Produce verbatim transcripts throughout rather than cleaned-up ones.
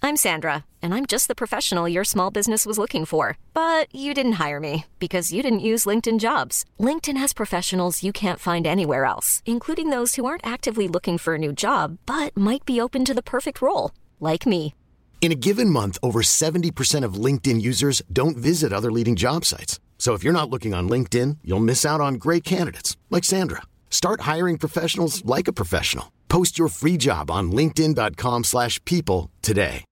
I'm Sandra, and I'm just the professional your small business was looking for. But you didn't hire me because you didn't use LinkedIn Jobs. LinkedIn has professionals you can't find anywhere else, including those who aren't actively looking for a new job, but might be open to the perfect role, like me. In a given month, over seventy percent of LinkedIn users don't visit other leading job sites. So if you're not looking on LinkedIn, you'll miss out on great candidates like Sandra. Start hiring professionals like a professional. Post your free job on linkedin.com slash people today.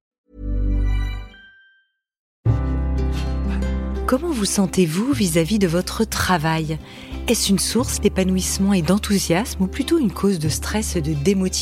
Comment vous sentez-vous vis-à-vis de votre travail ? Est-ce une source d'épanouissement et d'enthousiasme ou plutôt une cause de stress et de démotivation ?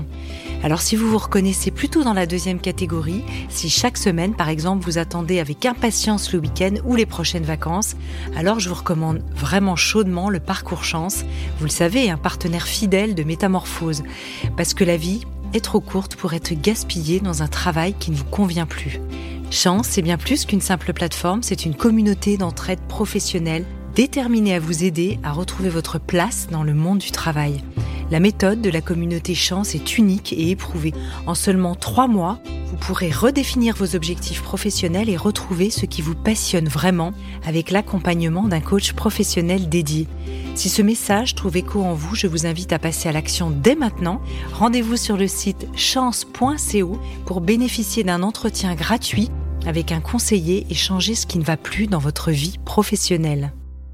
Alors si vous vous reconnaissez plutôt dans la deuxième catégorie, si chaque semaine par exemple vous attendez avec impatience le week-end ou les prochaines vacances, alors je vous recommande vraiment chaudement le Parcours Chance. Vous le savez, un partenaire fidèle de Métamorphose. Parce que la vie est trop courte pour être gaspillée dans un travail qui ne vous convient plus. Chance, c'est bien plus qu'une simple plateforme, c'est une communauté d'entraide professionnelle déterminée à vous aider à retrouver votre place dans le monde du travail. La méthode de la communauté Chance est unique et éprouvée. En seulement trois mois, vous pourrez redéfinir vos objectifs professionnels et retrouver ce qui vous passionne vraiment avec l'accompagnement d'un coach professionnel dédié. Si ce message trouve écho en vous, je vous invite à passer à l'action dès maintenant. Rendez-vous sur le site chance point co pour bénéficier d'un entretien gratuit avec un conseiller et changer ce qui ne va plus dans votre vie professionnelle.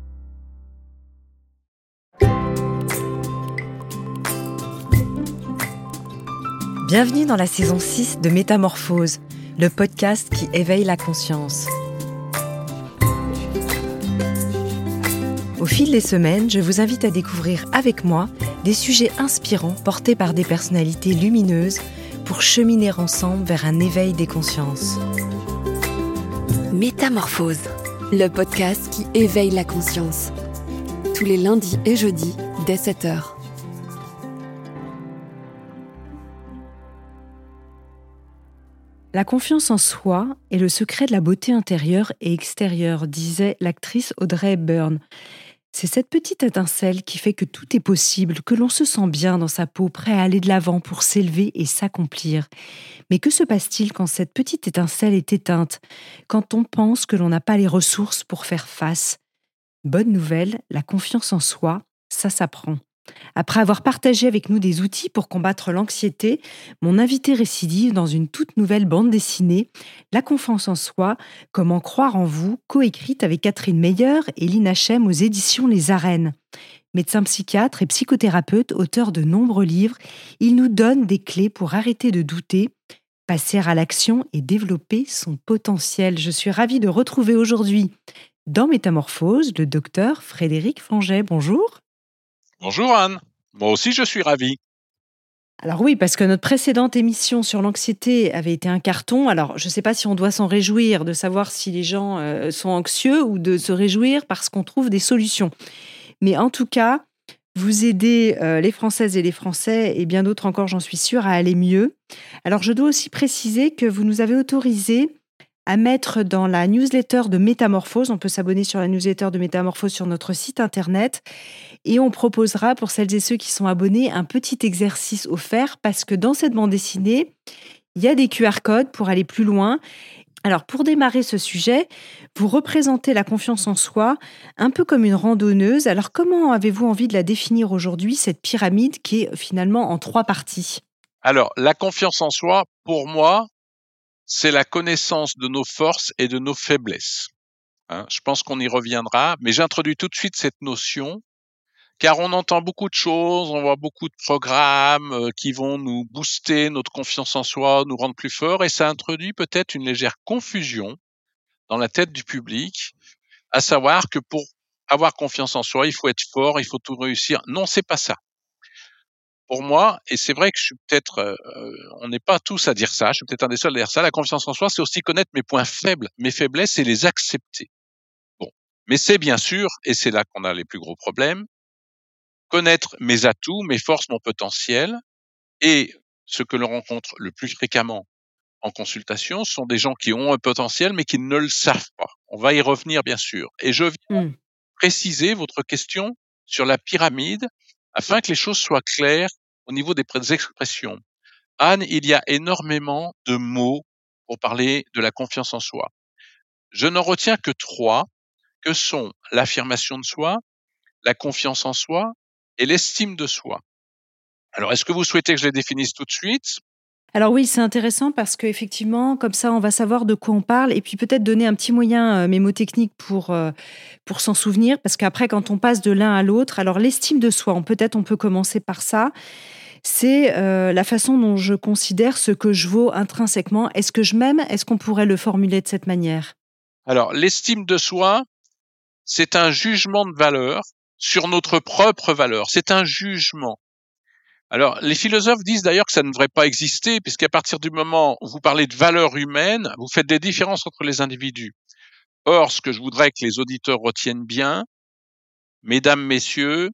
Bienvenue dans la saison six de Métamorphose, le podcast qui éveille la conscience. Au fil des semaines, je vous invite à découvrir avec moi des sujets inspirants portés par des personnalités lumineuses pour cheminer ensemble vers un éveil des consciences. Métamorphose, le podcast qui éveille la conscience. Tous les lundis et jeudis dès sept heures. La confiance en soi est le secret de la beauté intérieure et extérieure, disait l'actrice Audrey Hepburn. C'est cette petite étincelle qui fait que tout est possible, que l'on se sent bien dans sa peau, prêt à aller de l'avant pour s'élever et s'accomplir. Mais que se passe-t-il quand cette petite étincelle est éteinte, quand on pense que l'on n'a pas les ressources pour faire face ? Bonne nouvelle, la confiance en soi, ça s'apprend. Après avoir partagé avec nous des outils pour combattre l'anxiété, mon invité récidive dans une toute nouvelle bande dessinée, La confiance en soi, comment croire en vous, coécrite avec Catherine Meyer et Lina Chem aux éditions Les Arènes. Médecin psychiatre et psychothérapeute, auteur de nombreux livres, il nous donne des clés pour arrêter de douter, passer à l'action et développer son potentiel. Je suis ravie de retrouver aujourd'hui dans Métamorphose le docteur Frédéric Fanget. Bonjour. Bonjour Anne, moi aussi je suis ravi. Alors oui, parce que notre précédente émission sur l'anxiété avait été un carton. Alors je ne sais pas si on doit s'en réjouir de savoir si les gens euh, sont anxieux ou de se réjouir parce qu'on trouve des solutions. Mais en tout cas, vous aidez euh, les Françaises et les Français et bien d'autres encore, j'en suis sûre, à aller mieux. Alors je dois aussi préciser que vous nous avez autorisé à mettre dans la newsletter de Métamorphose. On peut s'abonner sur la newsletter de Métamorphose sur notre site internet. Et on proposera pour celles et ceux qui sont abonnés un petit exercice offert parce que dans cette bande dessinée, il y a des Q R codes pour aller plus loin. Alors pour démarrer ce sujet, vous représentez la confiance en soi un peu comme une randonneuse. Alors comment avez-vous envie de la définir aujourd'hui, cette pyramide qui est finalement en trois parties ? Alors la confiance en soi, pour moi, c'est la connaissance de nos forces et de nos faiblesses. Hein, je pense qu'on y reviendra, mais j'introduis tout de suite cette notion, car on entend beaucoup de choses, on voit beaucoup de programmes euh, qui vont nous booster notre confiance en soi, nous rendre plus forts, et ça introduit peut-être une légère confusion dans la tête du public, à savoir que pour avoir confiance en soi, il faut être fort, il faut tout réussir. Non, c'est pas ça. Pour moi, et c'est vrai que je suis peut-être, euh, on n'est pas tous à dire ça, je suis peut-être un des seuls à dire ça, la confiance en soi, c'est aussi connaître mes points faibles, mes faiblesses et les accepter. Bon, mais c'est bien sûr, et c'est là qu'on a les plus gros problèmes, connaître mes atouts, mes forces, mon potentiel, et ce que l'on rencontre le plus fréquemment en consultation sont des gens qui ont un potentiel mais qui ne le savent pas. On va y revenir bien sûr. Et je viens mmh. préciser votre question sur la pyramide afin que les choses soient claires au niveau des expressions. Anne, il y a énormément de mots pour parler de la confiance en soi. Je n'en retiens que trois, que sont l'affirmation de soi, la confiance en soi et l'estime de soi. Alors, est-ce que vous souhaitez que je les définisse tout de suite? Alors oui, c'est intéressant parce qu'effectivement, comme ça, on va savoir de quoi on parle et puis peut-être donner un petit moyen euh, mémotechnique pour, euh, pour s'en souvenir parce qu'après, quand on passe de l'un à l'autre, alors l'estime de soi, on- peut-être on peut commencer par ça. C'est euh, la façon dont je considère ce que je vaux intrinsèquement. Est-ce que je m'aime? Est-ce qu'on pourrait le formuler de cette manière? Alors, l'estime de soi, c'est un jugement de valeur sur notre propre valeur. C'est un jugement. Alors, les philosophes disent d'ailleurs que ça ne devrait pas exister, puisqu'à partir du moment où vous parlez de valeur humaine, vous faites des différences entre les individus. Or, ce que je voudrais que les auditeurs retiennent bien, mesdames, messieurs,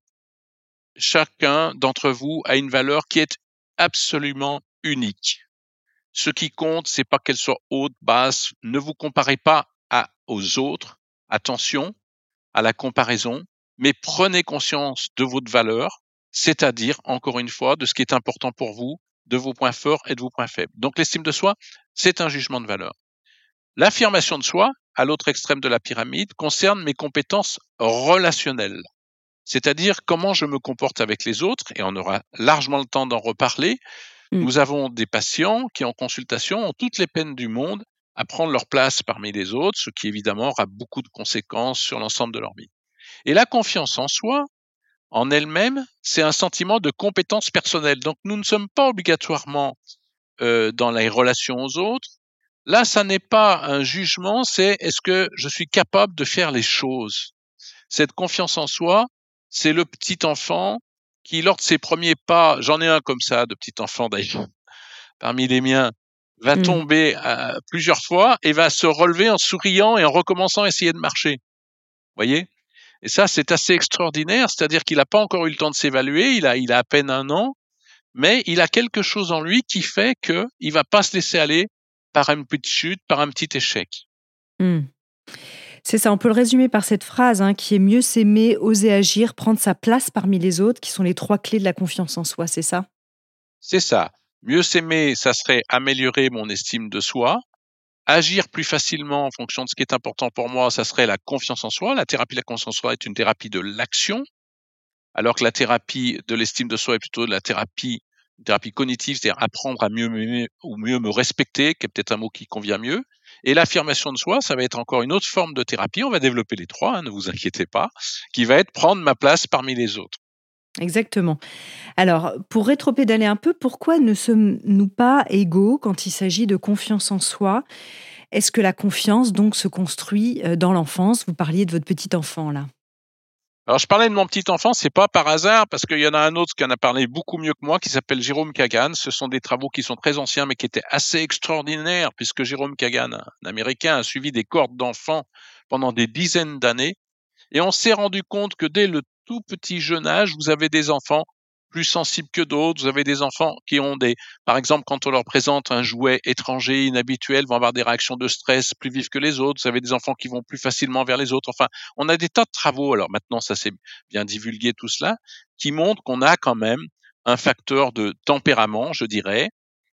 chacun d'entre vous a une valeur qui est absolument unique. Ce qui compte, c'est pas qu'elle soit haute, basse. Ne vous comparez pas à, aux autres. Attention à la comparaison, mais prenez conscience de votre valeur, c'est-à-dire, encore une fois, de ce qui est important pour vous, de vos points forts et de vos points faibles. Donc, l'estime de soi, c'est un jugement de valeur. L'affirmation de soi, à l'autre extrême de la pyramide, concerne mes compétences relationnelles, c'est-à-dire comment je me comporte avec les autres, et on aura largement le temps d'en reparler. Mm. Nous avons des patients qui, en consultation, ont toutes les peines du monde à prendre leur place parmi les autres, ce qui évidemment aura beaucoup de conséquences sur l'ensemble de leur vie. Et la confiance en soi, en elle-même, c'est un sentiment de compétence personnelle. Donc nous ne sommes pas obligatoirement euh, dans les relations aux autres. Là, ça n'est pas un jugement, c'est est-ce que je suis capable de faire les choses. Cette confiance en soi, c'est le petit enfant qui, lors de ses premiers pas, j'en ai un comme ça, de petit enfant d'ailleurs, parmi les miens, va Mm. tomber euh, plusieurs fois et va se relever en souriant et en recommençant à essayer de marcher. Voyez? Et ça, c'est assez extraordinaire, c'est-à-dire qu'il n'a pas encore eu le temps de s'évaluer, il a, il a à peine un an, mais il a quelque chose en lui qui fait qu'il ne va pas se laisser aller par une petite chute, par un petit échec. Mm. C'est ça, on peut le résumer par cette phrase hein, qui est mieux s'aimer, oser agir, prendre sa place parmi les autres, qui sont les trois clés de la confiance en soi, c'est ça? C'est ça. Mieux s'aimer, ça serait améliorer mon estime de soi. Agir plus facilement en fonction de ce qui est important pour moi, ça serait la confiance en soi. La thérapie de la confiance en soi est une thérapie de l'action, alors que la thérapie de l'estime de soi est plutôt de la thérapie, une thérapie cognitive, c'est-à-dire apprendre à mieux m'aimer ou mieux me respecter, qui est peut-être un mot qui convient mieux. Et l'affirmation de soi, ça va être encore une autre forme de thérapie. On va développer les trois, hein, ne vous inquiétez pas, qui va être prendre ma place parmi les autres. Exactement. Alors, pour rétropédaler un peu, pourquoi ne sommes-nous pas égaux quand il s'agit de confiance en soi? Est-ce que la confiance, donc, se construit euh, dans l'enfance? Vous parliez de votre petit enfant, là. Alors, je parlais de mon petit enfant, c'est pas par hasard, parce qu'il y en a un autre qui en a parlé beaucoup mieux que moi, qui s'appelle Jérôme Kagan. Ce sont des travaux qui sont très anciens, mais qui étaient assez extraordinaires, puisque Jérôme Kagan, un Américain, a suivi des cohortes d'enfants pendant des dizaines d'années. Et on s'est rendu compte que dès le tout petit jeune âge, vous avez des enfants plus sensibles que d'autres. Vous avez des enfants qui ont des, par exemple, quand on leur présente un jouet étranger, inhabituel, vont avoir des réactions de stress plus vives que les autres. Vous avez des enfants qui vont plus facilement vers les autres. Enfin, on a des tas de travaux. Alors maintenant, ça s'est bien divulgué tout cela, qui montrent qu'on a quand même un facteur de tempérament, je dirais,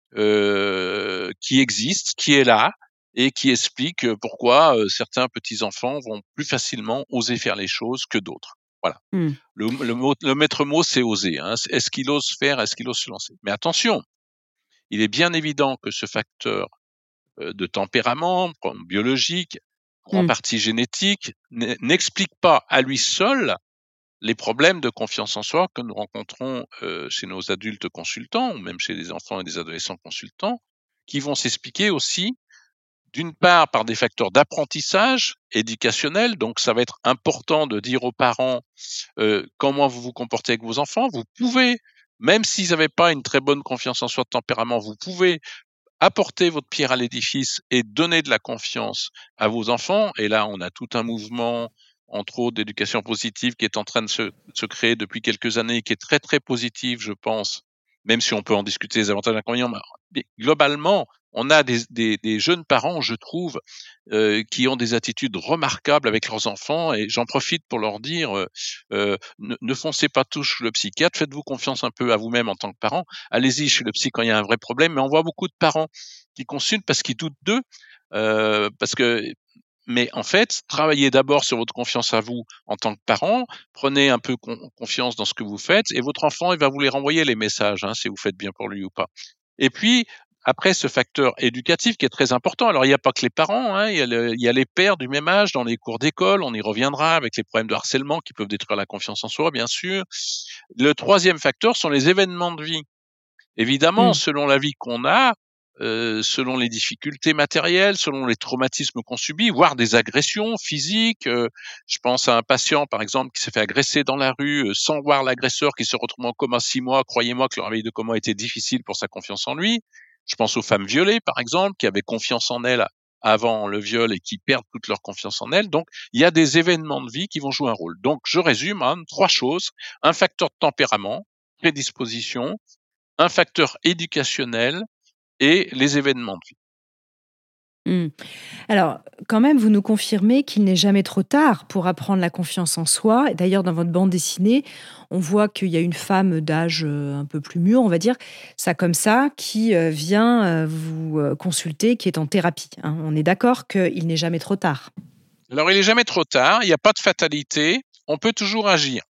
euh, qui existe, qui est là et qui explique pourquoi euh, certains petits-enfants vont plus facilement oser faire les choses que d'autres. Voilà. Hmm. Le, le, mot, le maître mot, c'est oser. Hein. Est-ce qu'il ose faire, est-ce qu'il ose se lancer? Mais attention, il est bien évident que ce facteur euh, de tempérament, biologique, en Hmm. partie génétique, n'explique pas à lui seul les problèmes de confiance en soi que nous rencontrons euh, chez nos adultes consultants, ou même chez des enfants et des adolescents consultants, qui vont s'expliquer aussi, d'une part, par des facteurs d'apprentissage éducationnel. Donc, ça va être important de dire aux parents euh, comment vous vous comportez avec vos enfants. Vous pouvez, même s'ils n'avaient pas une très bonne confiance en soi de tempérament, vous pouvez apporter votre pierre à l'édifice et donner de la confiance à vos enfants. Et là, on a tout un mouvement, entre autres, d'éducation positive qui est en train de se, de se créer depuis quelques années, qui est très, très positif, je pense, même si on peut en discuter les avantages et inconvénients. Mais globalement, on a des, des, des jeunes parents, je trouve, euh, qui ont des attitudes remarquables avec leurs enfants, et j'en profite pour leur dire, euh, euh, ne, ne foncez pas tous chez le psychiatre, faites-vous confiance un peu à vous-même en tant que parent, allez-y chez le psy quand il y a un vrai problème, mais on voit beaucoup de parents qui consultent parce qu'ils doutent d'eux, euh, parce que mais en fait, travaillez d'abord sur votre confiance à vous en tant que parent, prenez un peu con- confiance dans ce que vous faites, et votre enfant, il va vous les renvoyer les messages, hein, si vous faites bien pour lui ou pas. Et puis, après, ce facteur éducatif qui est très important. Alors, il n'y a pas que les parents, hein, il y a le- il y a les pères du même âge dans les cours d'école, on y reviendra avec les problèmes de harcèlement qui peuvent détruire la confiance en soi, bien sûr. Le troisième facteur sont les événements de vie. Évidemment, Mm. selon la vie qu'on a, euh, selon les difficultés matérielles, selon les traumatismes qu'on subit, voire des agressions physiques. Euh, je pense à un patient, par exemple, qui s'est fait agresser dans la rue euh, sans voir l'agresseur, qui se retrouve en coma six mois. Croyez-moi que le réveil de coma était difficile pour sa confiance en lui. Je pense aux femmes violées, par exemple, qui avaient confiance en elles avant le viol et qui perdent toute leur confiance en elles. Donc, il y a des événements de vie qui vont jouer un rôle. Donc, je résume, hein, trois choses. Un facteur de tempérament, prédisposition, un facteur éducationnel et les événements de vie. Mm. Alors, quand même, vous nous confirmez qu'il n'est jamais trop tard pour apprendre la confiance en soi. Et d'ailleurs, dans votre bande dessinée, on voit qu'il y a une femme d'âge euh, un peu plus mûr, on va dire, ça comme ça, qui euh, vient euh, vous euh, consulter, qui est en thérapie, hein. On est d'accord qu'il n'est jamais trop tard. Alors, il n'est jamais trop tard, il n'y a pas de fatalité, on peut toujours agir.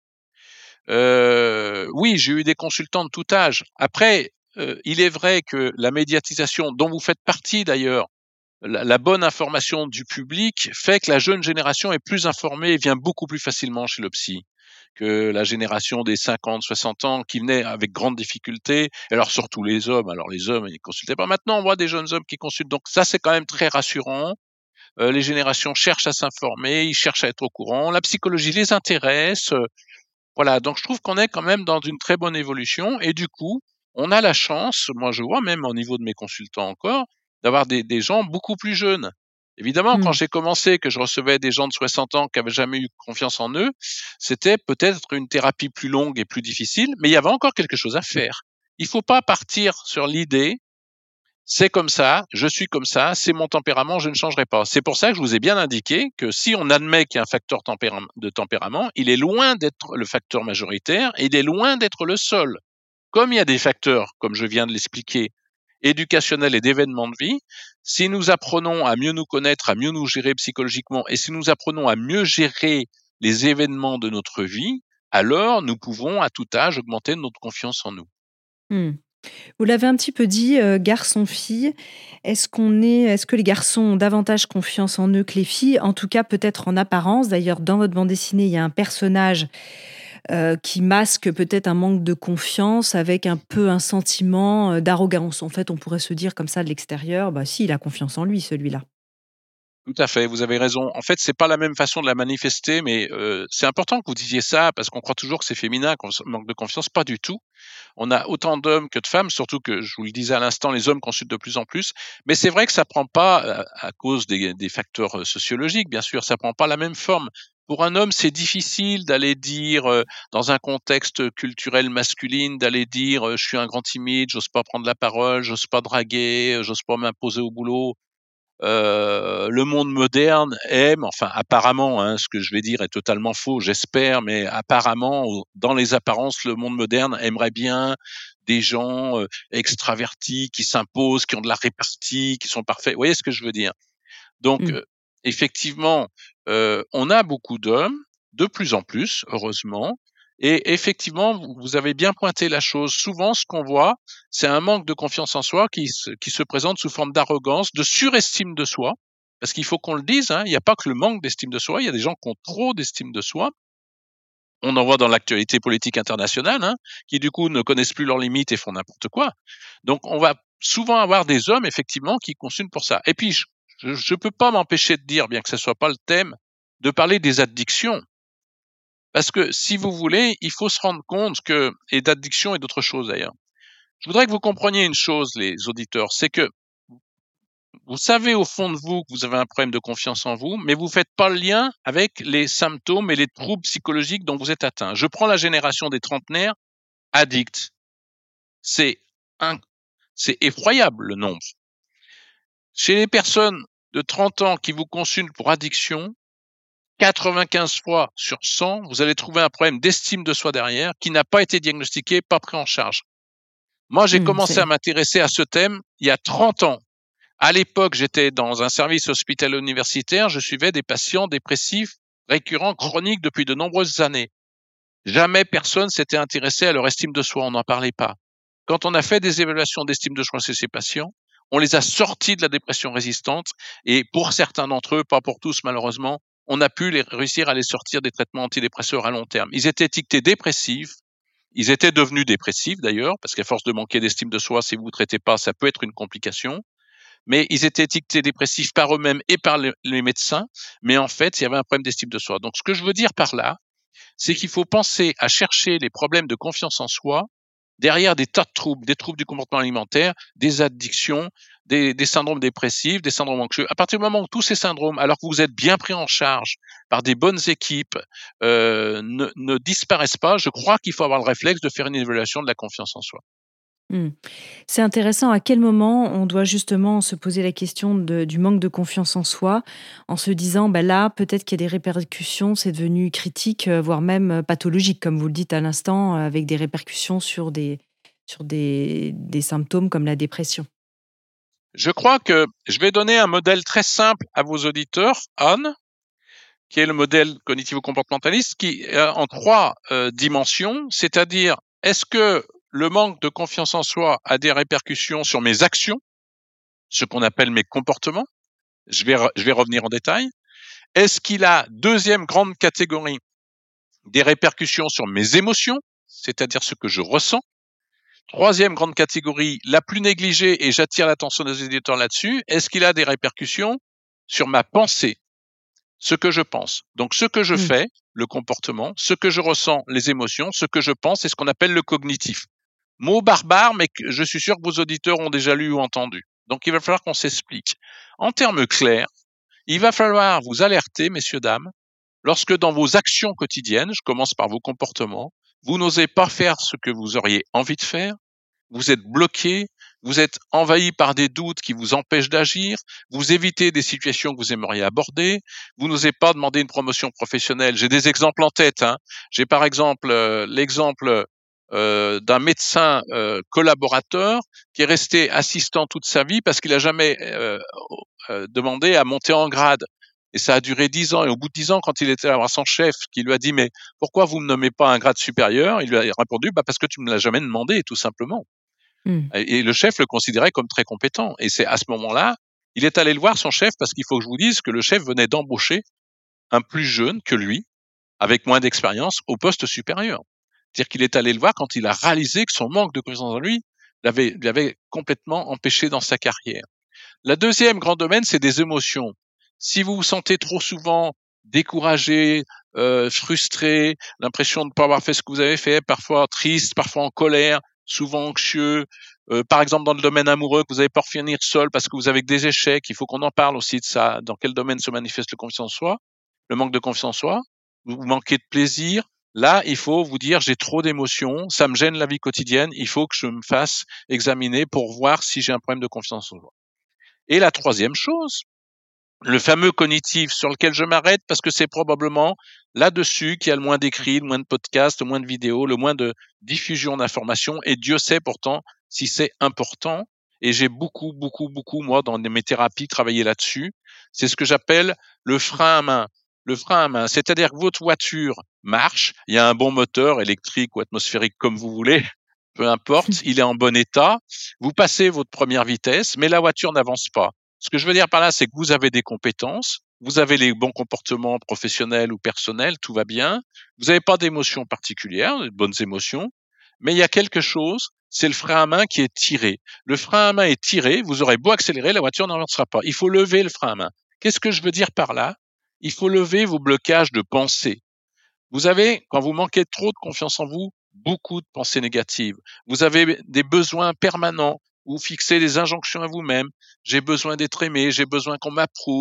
Euh, oui, j'ai eu des consultants de tout âge. Après, euh, il est vrai que la médiatisation, dont vous faites partie d'ailleurs, la, la bonne information du public fait que la jeune génération est plus informée et vient beaucoup plus facilement chez le psy que la génération des cinquante, soixante ans qui venait avec grande difficulté. Alors surtout les hommes. Alors les hommes, ils consultaient pas. Maintenant, on voit des jeunes hommes qui consultent. Donc ça, c'est quand même très rassurant. Euh, les générations cherchent à s'informer, ils cherchent à être au courant. La psychologie les intéresse. Euh, voilà. Donc je trouve qu'on est quand même dans une très bonne évolution. Et du coup, on a la chance, moi je vois même au niveau de mes consultants encore, d'avoir des, des gens beaucoup plus jeunes. Évidemment, quand Mm. j'ai commencé, que je recevais des gens de soixante ans qui n'avaient jamais eu confiance en eux, c'était peut-être une thérapie plus longue et plus difficile, mais il y avait encore quelque chose à faire. Il faut pas partir sur l'idée, c'est comme ça, je suis comme ça, c'est mon tempérament, je ne changerai pas. C'est pour ça que je vous ai bien indiqué que si on admet qu'il y a un facteur tempéra- de tempérament, il est loin d'être le facteur majoritaire et il est loin d'être le seul. Comme il y a des facteurs, comme je viens de l'expliquer, éducationnels et d'événements de vie, si nous apprenons à mieux nous connaître, à mieux nous gérer psychologiquement, et si nous apprenons à mieux gérer les événements de notre vie, alors nous pouvons à tout âge augmenter notre confiance en nous. Mm. Vous l'avez un petit peu dit, euh, garçon-fille. Est-ce qu'on est, est-ce que les garçons ont davantage confiance en eux que les filles? En tout cas, peut-être en apparence. D'ailleurs, dans votre bande dessinée, il y a un personnage euh, qui masque peut-être un manque de confiance avec un peu un sentiment euh, d'arrogance. En fait, on pourrait se dire comme ça de l'extérieur, bah si, il a confiance en lui, celui-là. Tout à fait, vous avez raison. En fait, c'est pas la même façon de la manifester, mais euh, c'est important que vous disiez ça parce qu'on croit toujours que c'est féminin, qu'on manque de confiance. Pas du tout. On a autant d'hommes que de femmes, surtout que, je vous le disais à l'instant, les hommes consultent de plus en plus. Mais c'est vrai que ça prend pas, euh, à cause des, des facteurs euh, sociologiques, bien sûr, ça prend pas la même forme. Pour un homme, c'est difficile d'aller dire, euh, dans un contexte culturel masculin, d'aller dire euh, je suis un grand timide, j'ose pas prendre la parole, j'ose pas draguer, euh, j'ose pas m'imposer au boulot. Euh, le monde moderne aime, enfin apparemment, hein, ce que je vais dire est totalement faux, j'espère, mais apparemment, dans les apparences, le monde moderne aimerait bien des gens euh, extravertis qui s'imposent, qui ont de la répartie, qui sont parfaits. Vous voyez ce que je veux dire? Donc, Mm. euh, effectivement, euh, on a beaucoup d'hommes, de plus en plus, heureusement, et effectivement, vous vous avez bien pointé la chose. Souvent, ce qu'on voit, c'est un manque de confiance en soi qui se, qui se présente sous forme d'arrogance, de surestime de soi, parce qu'il faut qu'on le dise, hein, il n'y a pas que le manque d'estime de soi, il y a des gens qui ont trop d'estime de soi. On en voit dans l'actualité politique internationale, hein, qui du coup ne connaissent plus leurs limites et font n'importe quoi. Donc, on va souvent avoir des hommes, effectivement, qui consultent pour ça. Et puis, je je ne peux pas m'empêcher de dire, bien que ce soit pas le thème, de parler des addictions. Parce que, si vous voulez, il faut se rendre compte que, et d'addiction et d'autres choses d'ailleurs. Je voudrais que vous compreniez une chose, les auditeurs, c'est que vous savez au fond de vous que vous avez un problème de confiance en vous, mais vous ne faites pas le lien avec les symptômes et les troubles psychologiques dont vous êtes atteint. Je prends la génération des trentenaires addicts. C'est un, c'est effroyable le nombre. Chez les personnes de trente ans qui vous consultent pour addiction, quatre-vingt-quinze fois sur cent, vous allez trouver un problème d'estime de soi derrière qui n'a pas été diagnostiqué, pas pris en charge. Moi, j'ai Mmh, commencé c'est à m'intéresser à ce thème il y a trente ans. À l'époque, j'étais dans un service hospitalier universitaire, je suivais des patients dépressifs récurrents chroniques depuis de nombreuses années. Jamais personne s'était intéressé à leur estime de soi, on n'en parlait pas. Quand on a fait des évaluations d'estime de soi chez ces patients, on les a sortis de la dépression résistante et pour certains d'entre eux, pas pour tous malheureusement, on a pu les réussir à les sortir des traitements antidépresseurs à long terme. Ils étaient étiquetés dépressifs, ils étaient devenus dépressifs d'ailleurs, parce qu'à force de manquer d'estime de soi, si vous ne traitez pas, ça peut être une complication. Mais ils étaient étiquetés dépressifs par eux-mêmes et par les, les médecins, mais en fait, il y avait un problème d'estime de soi. Donc, ce que je veux dire par là, c'est qu'il faut penser à chercher les problèmes de confiance en soi derrière des tas de troubles, des troubles du comportement alimentaire, des addictions, des, des syndromes dépressifs, des syndromes anxieux. À partir du moment où tous ces syndromes, alors que vous êtes bien pris en charge par des bonnes équipes, euh, ne, ne disparaissent pas, je crois qu'il faut avoir le réflexe de faire une évaluation de la confiance en soi. Mmh. C'est intéressant. À quel moment on doit justement se poser la question de du manque de confiance en soi, en se disant: «Bah, là, peut-être qu'il y a des répercussions, c'est devenu critique, heu, voire même, heu, pathologique», comme vous le dites à l'instant, heu, avec des répercussions sur des sur des des symptômes comme la dépression. Je crois que je vais donner un modèle très simple à vos auditeurs, Anne, qui est le modèle cognitivo-comportementaliste, qui est en trois euh, dimensions, c'est-à-dire est-ce que le manque de confiance en soi a des répercussions sur mes actions, ce qu'on appelle mes comportements, je vais, re- je vais revenir en détail. Est-ce qu'il a, deuxième grande catégorie, des répercussions sur mes émotions, c'est-à-dire ce que je ressens. Troisième grande catégorie, la plus négligée, et j'attire l'attention des éditeurs là-dessus, est-ce qu'il a des répercussions sur ma pensée, ce que je pense. Donc ce que je Mmh. fais, le comportement, ce que je ressens, les émotions, ce que je pense, c'est ce qu'on appelle le cognitif. Mot barbare, mais que je suis sûr que vos auditeurs ont déjà lu ou entendu. Donc il va falloir qu'on s'explique. En termes clairs, il va falloir vous alerter, messieurs, dames, lorsque dans vos actions quotidiennes, je commence par vos comportements, vous n'osez pas faire ce que vous auriez envie de faire, vous êtes bloqué, vous êtes envahi par des doutes qui vous empêchent d'agir, vous évitez des situations que vous aimeriez aborder, vous n'osez pas demander une promotion professionnelle. J'ai des exemples en tête. Hein. J'ai par exemple euh, l'exemple euh, d'un médecin euh, collaborateur qui est resté assistant toute sa vie parce qu'il n'a jamais euh, euh, demandé à monter en grade. Et ça a duré dix ans. Et au bout de dix ans, quand il était allé voir son chef, qui lui a dit « Mais pourquoi vous ne me nommez pas un grade supérieur ?» Il lui a répondu bah, « Parce que tu ne me l'as jamais demandé, tout simplement. » Mmh. Et le chef le considérait comme très compétent. Et c'est à ce moment-là, il est allé le voir, son chef, parce qu'il faut que je vous dise que le chef venait d'embaucher un plus jeune que lui, avec moins d'expérience, au poste supérieur. C'est-à-dire qu'il est allé le voir quand il a réalisé que son manque de confiance en lui l'avait, l'avait complètement empêché dans sa carrière. La deuxième grand domaine, c'est des émotions. Si vous vous sentez trop souvent découragé, euh, frustré, l'impression de ne pas avoir fait ce que vous avez fait, parfois triste, parfois en colère, souvent anxieux, euh, par exemple dans le domaine amoureux, que vous n'avez pas finir seul parce que vous avez que des échecs, il faut qu'on en parle aussi de ça, dans quel domaine se manifeste le confiance en soi, le manque de confiance en soi, vous manquez de plaisir, là, il faut vous dire j'ai trop d'émotions, ça me gêne la vie quotidienne, il faut que je me fasse examiner pour voir si j'ai un problème de confiance en soi. Et la troisième chose, le fameux cognitif sur lequel je m'arrête parce que c'est probablement là-dessus qu'il y a le moins d'écrits, le moins de podcasts, le moins de vidéos, le moins de diffusion d'informations. Et Dieu sait pourtant si c'est important. Et j'ai beaucoup, beaucoup, beaucoup, moi, dans mes thérapies, travaillé là-dessus. C'est ce que j'appelle le frein à main. Le frein à main, c'est-à-dire que votre voiture marche, il y a un bon moteur électrique ou atmosphérique comme vous voulez, peu importe, il est en bon état, vous passez votre première vitesse, mais la voiture n'avance pas. Ce que je veux dire par là, c'est que vous avez des compétences, vous avez les bons comportements professionnels ou personnels, tout va bien, vous n'avez pas d'émotions particulières, de bonnes émotions, mais il y a quelque chose, c'est le frein à main qui est tiré. Le frein à main est tiré, vous aurez beau accélérer, la voiture n'avancera pas. Il faut lever le frein à main. Qu'est-ce que je veux dire par là? Il faut lever vos blocages de pensée. Vous avez, quand vous manquez trop de confiance en vous, beaucoup de pensées négatives. Vous avez des besoins permanents. Vous fixez des injonctions à vous-même. J'ai besoin d'être aimé, j'ai besoin qu'on m'approuve.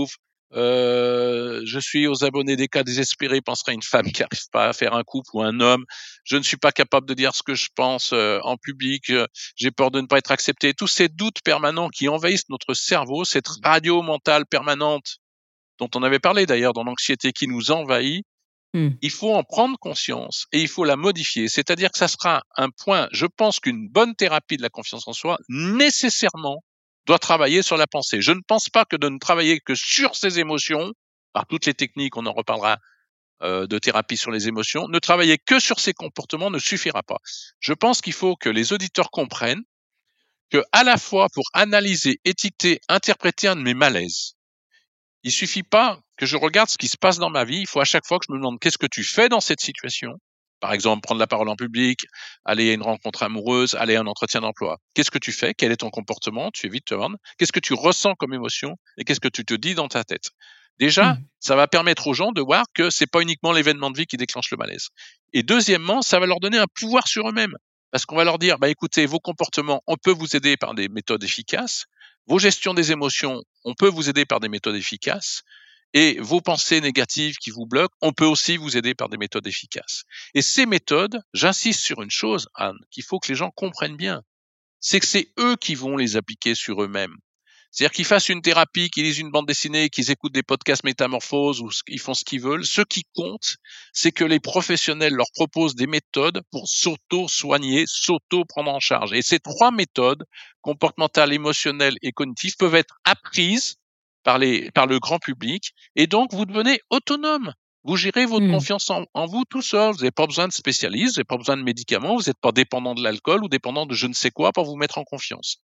Euh, je suis aux abonnés des cas désespérés, penserait une femme qui n'arrive pas à faire un couple ou un homme. Je ne suis pas capable de dire ce que je pense euh, en public. Euh, j'ai peur de ne pas être accepté. Tous ces doutes permanents qui envahissent notre cerveau, cette radio mentale permanente dont on avait parlé d'ailleurs dans l'anxiété qui nous envahit, mmh. il faut en prendre conscience et il faut la modifier. C'est-à-dire que ça sera un point, je pense qu'une bonne thérapie de la confiance en soi, nécessairement, doit travailler sur la pensée. Je ne pense pas que de ne travailler que sur ses émotions, par toutes les techniques, on en reparlera euh, de thérapie sur les émotions, ne travailler que sur ses comportements ne suffira pas. Je pense qu'il faut que les auditeurs comprennent que à la fois pour analyser, étiqueter, interpréter un de mes malaises, il suffit pas que je regarde ce qui se passe dans ma vie, il faut à chaque fois que je me demande qu'est-ce que tu fais dans cette situation. Par exemple, prendre la parole en public, aller à une rencontre amoureuse, aller à un entretien d'emploi. Qu'est-ce que tu fais? Quel est ton comportement? Tu évites de te rendre. Qu'est-ce que tu ressens comme émotion? Et qu'est-ce que tu te dis dans ta tête? Déjà, mmh. ça va permettre aux gens de voir que c'est pas uniquement l'événement de vie qui déclenche le malaise. Et deuxièmement, ça va leur donner un pouvoir sur eux-mêmes. Parce qu'on va leur dire, bah, écoutez, vos comportements, on peut vous aider par des méthodes efficaces. Vos gestions des émotions, on peut vous aider par des méthodes efficaces. Et vos pensées négatives qui vous bloquent, on peut aussi vous aider par des méthodes efficaces. Et ces méthodes, j'insiste sur une chose, Anne, qu'il faut que les gens comprennent bien, c'est que c'est eux qui vont les appliquer sur eux-mêmes. C'est-à-dire qu'ils fassent une thérapie, qu'ils lisent une bande dessinée, qu'ils écoutent des podcasts métamorphoses ou ils font ce qu'ils veulent. Ce qui compte, c'est que les professionnels leur proposent des méthodes pour s'auto-soigner, s'auto-prendre en charge. Et ces trois méthodes, comportementales, émotionnelles et cognitives, peuvent être apprises par, les, par le grand public, et donc vous devenez autonome. Vous gérez votre mmh. confiance en, en vous tout seul. Vous n'avez pas besoin de spécialistes, vous n'avez pas besoin de médicaments, vous n'êtes pas dépendant de l'alcool ou dépendant de je ne sais quoi pour vous mettre en confiance.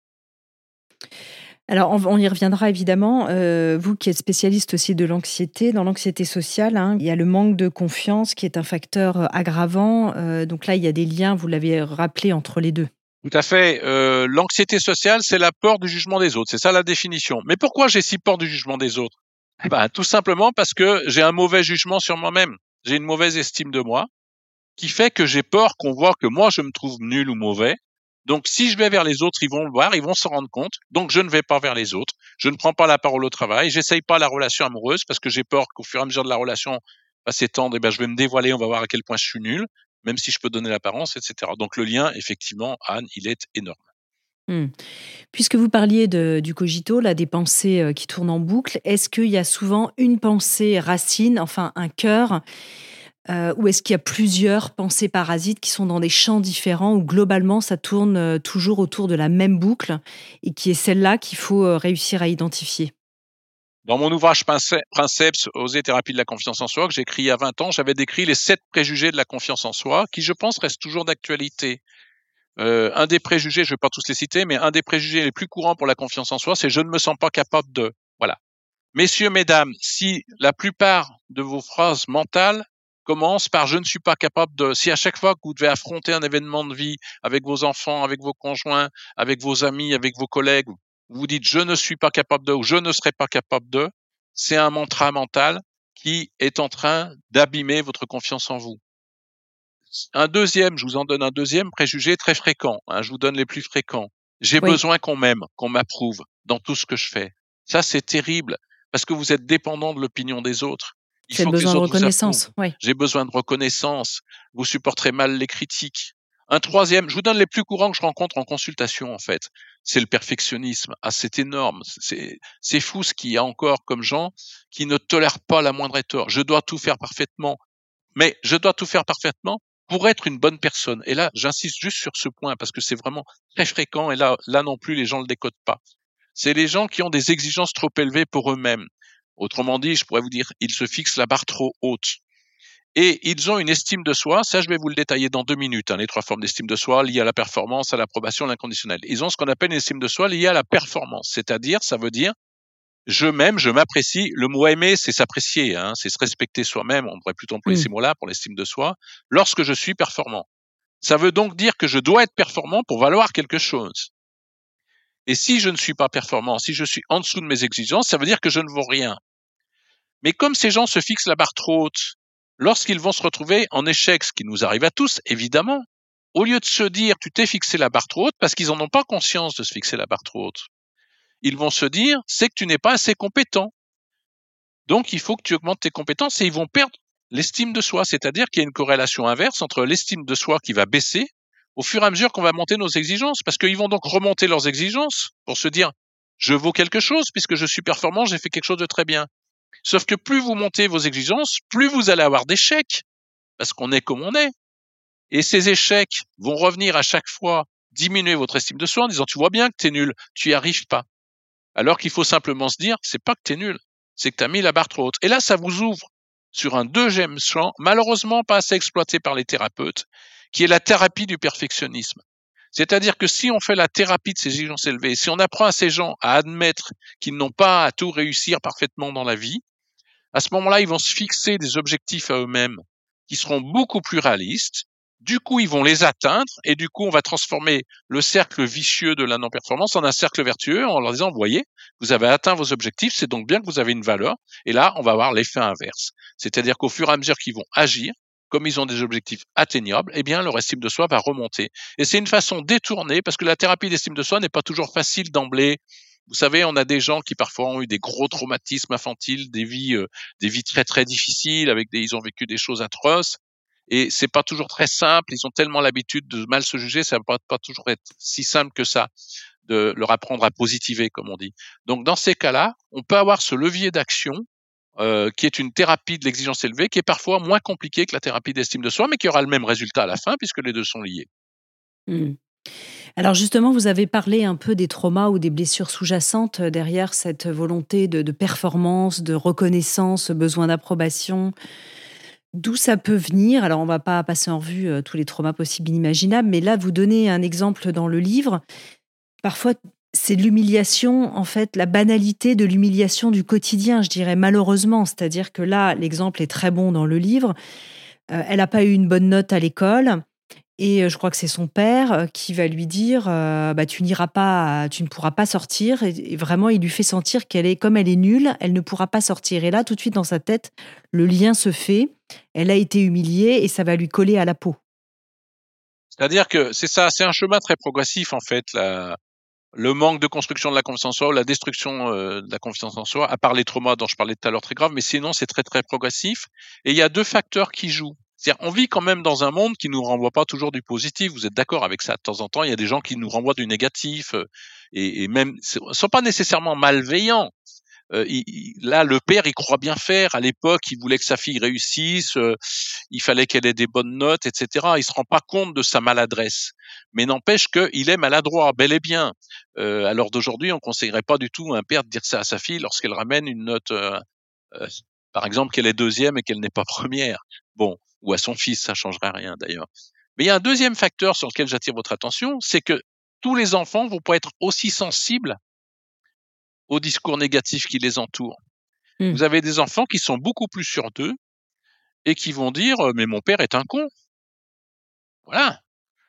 Alors, on, on y reviendra évidemment. Euh, vous qui êtes spécialiste aussi de l'anxiété, dans l'anxiété sociale, hein, il y a le manque de confiance qui est un facteur aggravant. Euh, donc là, il y a des liens, vous l'avez rappelé, entre les deux. Tout à fait. Euh, l'anxiété sociale, c'est la peur du jugement des autres. C'est ça la définition. Mais pourquoi j'ai si peur du jugement des autres? Ben, tout simplement parce que j'ai un mauvais jugement sur moi-même. J'ai une mauvaise estime de moi qui fait que j'ai peur qu'on voit que moi, je me trouve nul ou mauvais. Donc, si je vais vers les autres, ils vont le voir, ils vont s'en rendre compte. Donc, je ne vais pas vers les autres. Je ne prends pas la parole au travail. J'essaye pas la relation amoureuse parce que j'ai peur qu'au fur et à mesure de la relation va s'étendre, eh ben, je vais me dévoiler, on va voir à quel point je suis nul, même si je peux donner l'apparence, et cetera. Donc, le lien, effectivement, Anne, il est énorme. Mmh. Puisque vous parliez de, du cogito, là, des pensées euh, qui tournent en boucle, est-ce qu'il y a souvent une pensée racine, enfin un cœur, euh, ou est-ce qu'il y a plusieurs pensées parasites qui sont dans des champs différents où globalement ça tourne euh, toujours autour de la même boucle et qui est celle-là qu'il faut euh, réussir à identifier? Dans mon ouvrage Princeps, Oser, thérapie de la confiance en soi, que j'ai écrit il y a vingt ans, j'avais décrit les sept préjugés de la confiance en soi, qui, je pense, restent toujours d'actualité. Euh, un des préjugés, je ne vais pas tous les citer, mais un des préjugés les plus courants pour la confiance en soi, c'est « je ne me sens pas capable de ». Voilà. Messieurs, mesdames, si la plupart de vos phrases mentales commencent par « je ne suis pas capable de », si à chaque fois que vous devez affronter un événement de vie avec vos enfants, avec vos conjoints, avec vos amis, avec vos collègues, vous dites « je ne suis pas capable de » ou « je ne serai pas capable de », c'est un mantra mental qui est en train d'abîmer votre confiance en vous. Un deuxième, je vous en donne un deuxième préjugé très fréquent, hein, je vous donne les plus fréquents. J'ai oui. besoin qu'on m'aime, qu'on m'approuve dans tout ce que je fais. Ça, c'est terrible, parce que vous êtes dépendant de l'opinion des autres. Il c'est faut besoin que les autres de reconnaissance. Oui. J'ai besoin de reconnaissance. Vous supporterez mal les critiques. Un troisième, je vous donne les plus courants que je rencontre en consultation, en fait. C'est le perfectionnisme. Ah, c'est énorme. C'est, c'est fou ce qu'il y a encore comme gens qui ne tolèrent pas la moindre erreur. Je dois tout faire parfaitement. Mais je dois tout faire parfaitement pour être une bonne personne. Et là, j'insiste juste sur ce point parce que c'est vraiment très fréquent et là, là non plus, les gens ne le décodent pas. C'est les gens qui ont des exigences trop élevées pour eux-mêmes. Autrement dit, je pourrais vous dire, ils se fixent la barre trop haute. Et ils ont une estime de soi, ça je vais vous le détailler dans deux minutes, hein, les trois formes d'estime de soi liées à la performance, à l'approbation, à l'inconditionnel. Ils ont ce qu'on appelle une estime de soi liée à la performance, c'est-à-dire, ça veut dire, je m'aime, je m'apprécie. Le mot aimer, c'est s'apprécier, hein, c'est se respecter soi-même. On devrait plutôt employer mmh. ces mots-là pour l'estime de soi. Lorsque je suis performant, ça veut donc dire que je dois être performant pour valoir quelque chose. Et si je ne suis pas performant, si je suis en dessous de mes exigences, ça veut dire que je ne vaux rien. Mais comme ces gens se fixent la barre trop haute, lorsqu'ils vont se retrouver en échec, ce qui nous arrive à tous, évidemment, au lieu de se dire tu t'es fixé la barre trop haute, parce qu'ils n'en ont pas conscience de se fixer la barre trop haute, ils vont se dire, c'est que tu n'es pas assez compétent. Donc, il faut que tu augmentes tes compétences et ils vont perdre l'estime de soi. C'est-à-dire qu'il y a une corrélation inverse entre l'estime de soi qui va baisser au fur et à mesure qu'on va monter nos exigences. Parce qu'ils vont donc remonter leurs exigences pour se dire « je vaux quelque chose puisque je suis performant, j'ai fait quelque chose de très bien ». Sauf que plus vous montez vos exigences, plus vous allez avoir d'échecs parce qu'on est comme on est. Et ces échecs vont revenir à chaque fois diminuer votre estime de soi en disant « tu vois bien que t'es nul, tu y arrives pas ». Alors qu'il faut simplement se dire « c'est pas que t'es nul, c'est que t'as mis la barre trop haute ». Et là, ça vous ouvre sur un deuxième champ, malheureusement pas assez exploité par les thérapeutes, qui est la thérapie du perfectionnisme. C'est-à-dire que si on fait la thérapie de ces exigences élevées, si on apprend à ces gens à admettre qu'ils n'ont pas à tout réussir parfaitement dans la vie, à ce moment-là, ils vont se fixer des objectifs à eux-mêmes qui seront beaucoup plus réalistes. Du coup, ils vont les atteindre et du coup, on va transformer le cercle vicieux de la non-performance en un cercle vertueux en leur disant, vous voyez, vous avez atteint vos objectifs, c'est donc bien que vous avez une valeur. Et là, on va avoir l'effet inverse. C'est-à-dire qu'au fur et à mesure qu'ils vont agir, comme ils ont des objectifs atteignables, eh bien, leur estime de soi va remonter. Et c'est une façon détournée parce que la thérapie d'estime de soi n'est pas toujours facile d'emblée. Vous savez, on a des gens qui parfois ont eu des gros traumatismes infantiles, des vies, euh, des vies très très difficiles, avec des, ils ont vécu des choses atroces. Et c'est pas toujours très simple. Ils ont tellement l'habitude de mal se juger, ça va pas, pas toujours être si simple que ça de leur apprendre à positiver, comme on dit. Donc, dans ces cas-là, on peut avoir ce levier d'action euh, qui est une thérapie de l'exigence élevée, qui est parfois moins compliquée que la thérapie d'estime de soi, mais qui aura le même résultat à la fin, puisque les deux sont liés. Mmh. Alors justement, vous avez parlé un peu des traumas ou des blessures sous-jacentes derrière cette volonté de, de performance, de reconnaissance, besoin d'approbation. D'où ça peut venir? Alors, on ne va pas passer en revue euh, tous les traumas possibles, inimaginables, mais là, vous donnez un exemple dans le livre. Parfois, c'est l'humiliation, en fait, la banalité de l'humiliation du quotidien, je dirais malheureusement. C'est-à-dire que là, l'exemple est très bon dans le livre. Euh, elle n'a pas eu une bonne note à l'école. Et euh, je crois que c'est son père euh, qui va lui dire euh, bah, tu n'iras pas, tu ne pourras pas sortir. Et, et vraiment, il lui fait sentir qu'elle est, comme elle est nulle, elle ne pourra pas sortir. Et là, tout de suite, dans sa tête, le lien se fait. Elle a été humiliée et ça va lui coller à la peau. C'est-à-dire que c'est ça, c'est un chemin très progressif, en fait, la, le manque de construction de la confiance en soi ou la destruction euh, de la confiance en soi, à part les traumas dont je parlais tout à l'heure très graves, mais sinon, c'est très, très progressif. Et il y a deux facteurs qui jouent. C'est-à-dire, on vit quand même dans un monde qui nous renvoie pas toujours du positif. Vous êtes d'accord avec ça? De temps en temps, il y a des gens qui nous renvoient du négatif euh, et, et même, ne sont pas nécessairement malveillants. Euh, il, il, là, le père, il croit bien faire. À l'époque, il voulait que sa fille réussisse. Euh, il fallait qu'elle ait des bonnes notes, et cetera. Il se rend pas compte de sa maladresse, mais n'empêche qu'il est maladroit, bel et bien. Euh, à l'heure d'aujourd'hui, on conseillerait pas du tout à un père de dire ça à sa fille lorsqu'elle ramène une note, euh, euh, par exemple, qu'elle est deuxième et qu'elle n'est pas première. Bon, ou à son fils, ça changerait rien d'ailleurs. Mais il y a un deuxième facteur sur lequel j'attire votre attention, c'est que tous les enfants vont pas être aussi sensibles aux discours négatifs qui les entourent. Mmh. Vous avez des enfants qui sont beaucoup plus sûrs d'eux et qui vont dire « mais mon père est un con ». Voilà.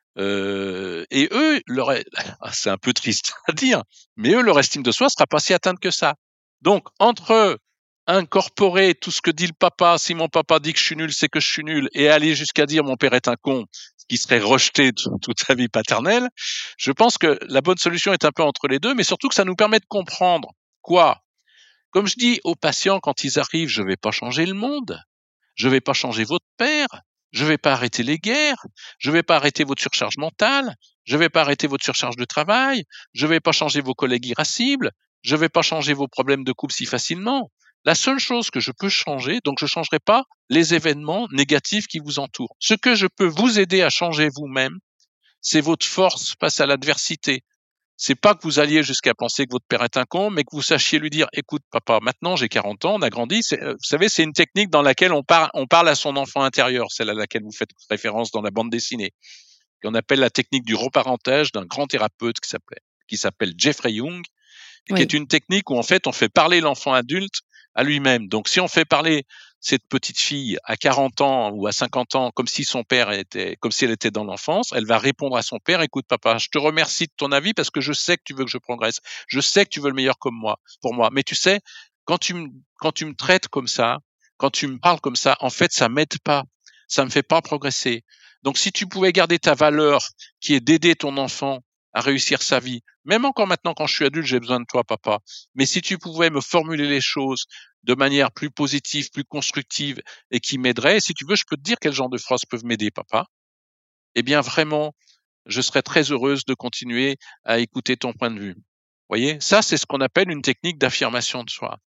Euh, et eux, leur, c'est un peu triste à dire, mais eux, leur estime de soi sera pas si atteinte que ça. Donc, entre incorporer tout ce que dit le papa, si mon papa dit que je suis nul, c'est que je suis nul, et aller jusqu'à dire mon père est un con, ce qui serait rejeté de toute sa vie paternelle, je pense que la bonne solution est un peu entre les deux, mais surtout que ça nous permet de comprendre quoi. Comme je dis aux patients quand ils arrivent, je vais pas changer le monde, je vais pas changer votre père, je vais pas arrêter les guerres, je vais pas arrêter votre surcharge mentale, je vais pas arrêter votre surcharge de travail, je vais pas changer vos collègues irascibles, je vais pas changer vos problèmes de couple si facilement. La seule chose que je peux changer, donc je changerai pas les événements négatifs qui vous entourent. Ce que je peux vous aider à changer vous-même, c'est votre force face à l'adversité. C'est pas que vous alliez jusqu'à penser que votre père est un con, mais que vous sachiez lui dire « Écoute, papa, maintenant j'ai quarante ans, on a grandi. » C'est, vous savez, c'est une technique dans laquelle on parle, on parle à son enfant intérieur, celle à laquelle vous faites référence dans la bande dessinée, qu'on appelle la technique du reparentage d'un grand thérapeute qui s'appelle, qui s'appelle Jeffrey Young, oui. Qui est une technique où en fait on fait parler l'enfant adulte à lui-même. Donc si on fait parler cette petite fille à quarante ans ou à cinquante ans comme si son père était, comme si elle était dans l'enfance, elle va répondre à son père, écoute papa, je te remercie de ton avis parce que je sais que tu veux que je progresse, je sais que tu veux le meilleur comme moi, pour moi, mais tu sais, quand tu me, quand tu me traites comme ça, quand tu me parles comme ça, en fait ça m'aide pas, ça me fait pas progresser. Donc si tu pouvais garder ta valeur qui est d'aider ton enfant à réussir sa vie, même encore maintenant quand je suis adulte, j'ai besoin de toi, papa. Mais si tu pouvais me formuler les choses de manière plus positive, plus constructive et qui m'aiderait, et si tu veux, je peux te dire quel genre de phrases peuvent m'aider, papa. Eh bien, vraiment, je serais très heureuse de continuer à écouter ton point de vue. Vous voyez, ça, c'est ce qu'on appelle une technique d'affirmation de soi.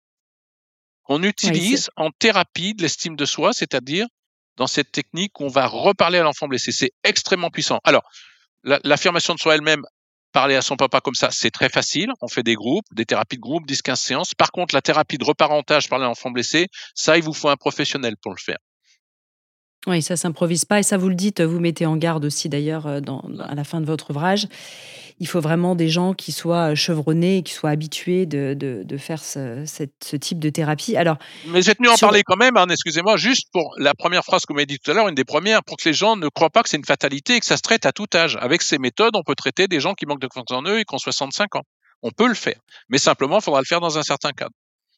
On utilise oui, en thérapie de l'estime de soi, c'est-à-dire dans cette technique où on va reparler à l'enfant blessé. C'est extrêmement puissant. Alors, la, l'affirmation de soi elle-même, parler à son papa comme ça, c'est très facile. On fait des groupes, des thérapies de groupe, dix quinze séances. Par contre, la thérapie de reparentage, parler à l'enfant blessé, ça, il vous faut un professionnel pour le faire. Oui, ça s'improvise pas et ça vous le dites, vous mettez en garde aussi d'ailleurs dans, à la fin de votre ouvrage. Il faut vraiment des gens qui soient chevronnés et qui soient habitués de, de, de faire ce, cette, ce type de thérapie. Alors, mais j'ai tenu à en sur... parler quand même, hein, excusez-moi, juste pour la première phrase que vous m'avez dit tout à l'heure, une des premières, pour que les gens ne croient pas que c'est une fatalité et que ça se traite à tout âge. Avec ces méthodes, on peut traiter des gens qui manquent de confiance en eux et qui ont soixante-cinq ans. On peut le faire, mais simplement, il faudra le faire dans un certain cadre.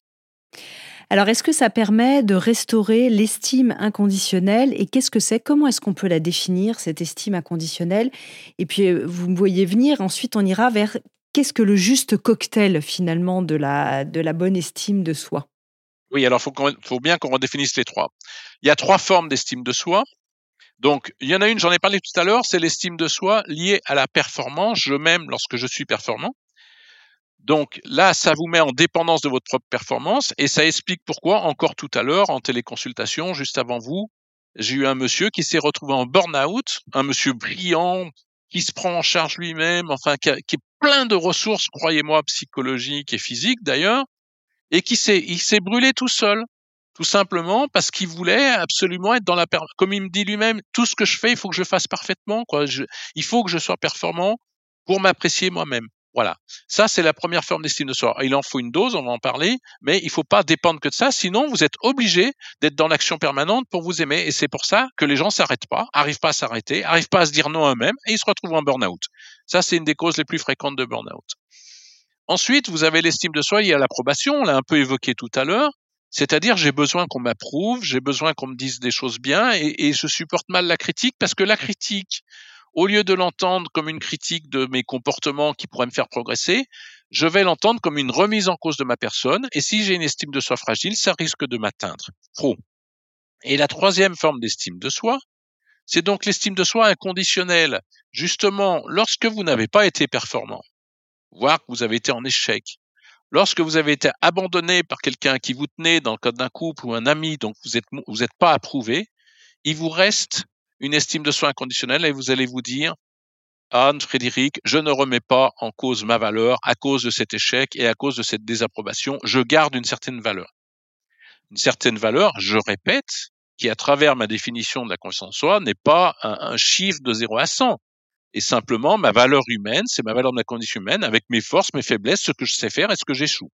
Alors, est-ce que ça permet de restaurer l'estime inconditionnelle et qu'est-ce que c'est ? Comment est-ce qu'on peut la définir, cette estime inconditionnelle ? Et puis, vous me voyez venir, ensuite on ira vers qu'est-ce que le juste cocktail finalement de la, de la bonne estime de soi ? Oui, alors il faut, faut bien qu'on redéfinisse les trois. Il y a trois formes d'estime de soi. Donc, il y en a une, j'en ai parlé tout à l'heure, c'est l'estime de soi liée à la performance. Je m'aime lorsque je suis performant. Donc là, ça vous met en dépendance de votre propre performance et ça explique pourquoi, encore tout à l'heure, en téléconsultation, juste avant vous, j'ai eu un monsieur qui s'est retrouvé en burn-out, un monsieur brillant, qui se prend en charge lui-même, enfin, qui, a, qui est plein de ressources, croyez-moi, psychologiques et physiques d'ailleurs, et qui s'est, il s'est brûlé tout seul, tout simplement parce qu'il voulait absolument être dans la, per- comme il me dit lui-même, tout ce que je fais, il faut que je fasse parfaitement, quoi. Je, il faut que je sois performant pour m'apprécier moi-même. Voilà, ça c'est la première forme d'estime de soi. Il en faut une dose, on va en parler, mais il ne faut pas dépendre que de ça, sinon vous êtes obligé d'être dans l'action permanente pour vous aimer. Et c'est pour ça que les gens ne s'arrêtent pas, n'arrivent pas à s'arrêter, n'arrivent pas à se dire non à eux-mêmes, et ils se retrouvent en burn-out. Ça, c'est une des causes les plus fréquentes de burn-out. Ensuite, vous avez l'estime de soi liée à l'approbation, on l'a un peu évoqué tout à l'heure, c'est-à-dire j'ai besoin qu'on m'approuve, j'ai besoin qu'on me dise des choses bien, et, et je supporte mal la critique, parce que la critique, au lieu de l'entendre comme une critique de mes comportements qui pourraient me faire progresser, je vais l'entendre comme une remise en cause de ma personne. Et si j'ai une estime de soi fragile, ça risque de m'atteindre trop. Et la troisième forme d'estime de soi, c'est donc l'estime de soi inconditionnelle. Justement, lorsque vous n'avez pas été performant, voire que vous avez été en échec, lorsque vous avez été abandonné par quelqu'un qui vous tenait dans le cadre d'un couple ou un ami, donc vous êtes, vous n'êtes pas approuvé, il vous reste une estime de soi inconditionnelle et vous allez vous dire « Anne, Frédéric, je ne remets pas en cause ma valeur à cause de cet échec et à cause de cette désapprobation. Je garde une certaine valeur. » Une certaine valeur, je répète, qui à travers ma définition de la confiance en soi n'est pas un, un chiffre de zéro à cent. Et simplement, ma valeur humaine, c'est ma valeur de la condition humaine avec mes forces, mes faiblesses, ce que je sais faire et ce que j'échoue.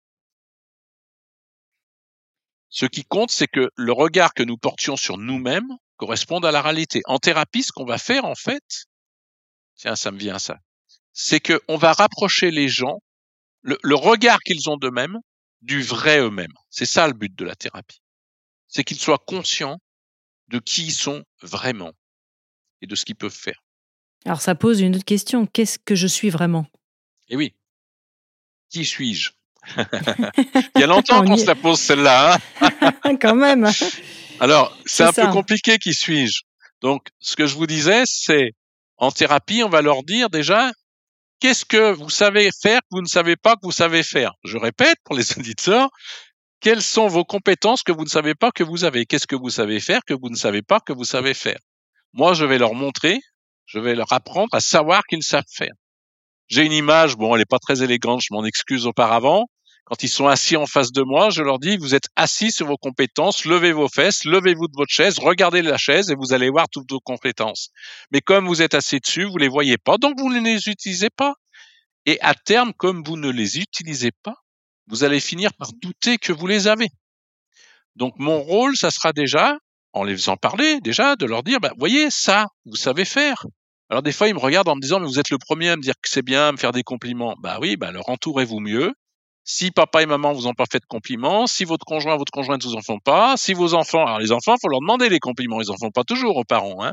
Ce qui compte, c'est que le regard que nous portions sur nous-mêmes corresponde à la réalité. En thérapie, ce qu'on va faire, en fait, tiens, ça me vient ça, c'est qu'on va rapprocher les gens, le, le regard qu'ils ont d'eux-mêmes, du vrai eux-mêmes. C'est ça le but de la thérapie. C'est qu'ils soient conscients de qui ils sont vraiment et de ce qu'ils peuvent faire. Alors ça pose une autre question. Qu'est-ce que je suis vraiment ? Eh oui. Qui suis-je ? Il y a longtemps qu'on se la pose celle-là. Hein. Quand même. Alors, c'est, c'est un ça. peu compliqué, qui suis-je ? Donc, ce que je vous disais, c'est, en thérapie, on va leur dire déjà, qu'est-ce que vous savez faire que vous ne savez pas que vous savez faire ? Je répète pour les auditeurs, quelles sont vos compétences que vous ne savez pas que vous avez ? Qu'est-ce que vous savez faire que vous ne savez pas que vous savez faire ? Moi, je vais leur montrer, je vais leur apprendre à savoir qu'ils savent faire. J'ai une image, bon, elle n'est pas très élégante, je m'en excuse auparavant. Quand ils sont assis en face de moi, je leur dis, vous êtes assis sur vos compétences, levez vos fesses, levez-vous de votre chaise, regardez la chaise et vous allez voir toutes vos compétences. Mais comme vous êtes assis dessus, vous les voyez pas, donc vous ne les utilisez pas. Et à terme, comme vous ne les utilisez pas, vous allez finir par douter que vous les avez. Donc mon rôle, ça sera déjà, en les faisant parler, déjà, de leur dire, bah, voyez, ça, vous savez faire. Alors des fois, ils me regardent en me disant, mais vous êtes le premier à me dire que c'est bien, à me faire des compliments. Bah oui, bah alors entourez-vous mieux. Si papa et maman vous ont pas fait de compliments, si votre conjoint, votre conjointe vous en font pas, si vos enfants, alors les enfants, faut leur demander les compliments, ils en font pas toujours aux parents, hein.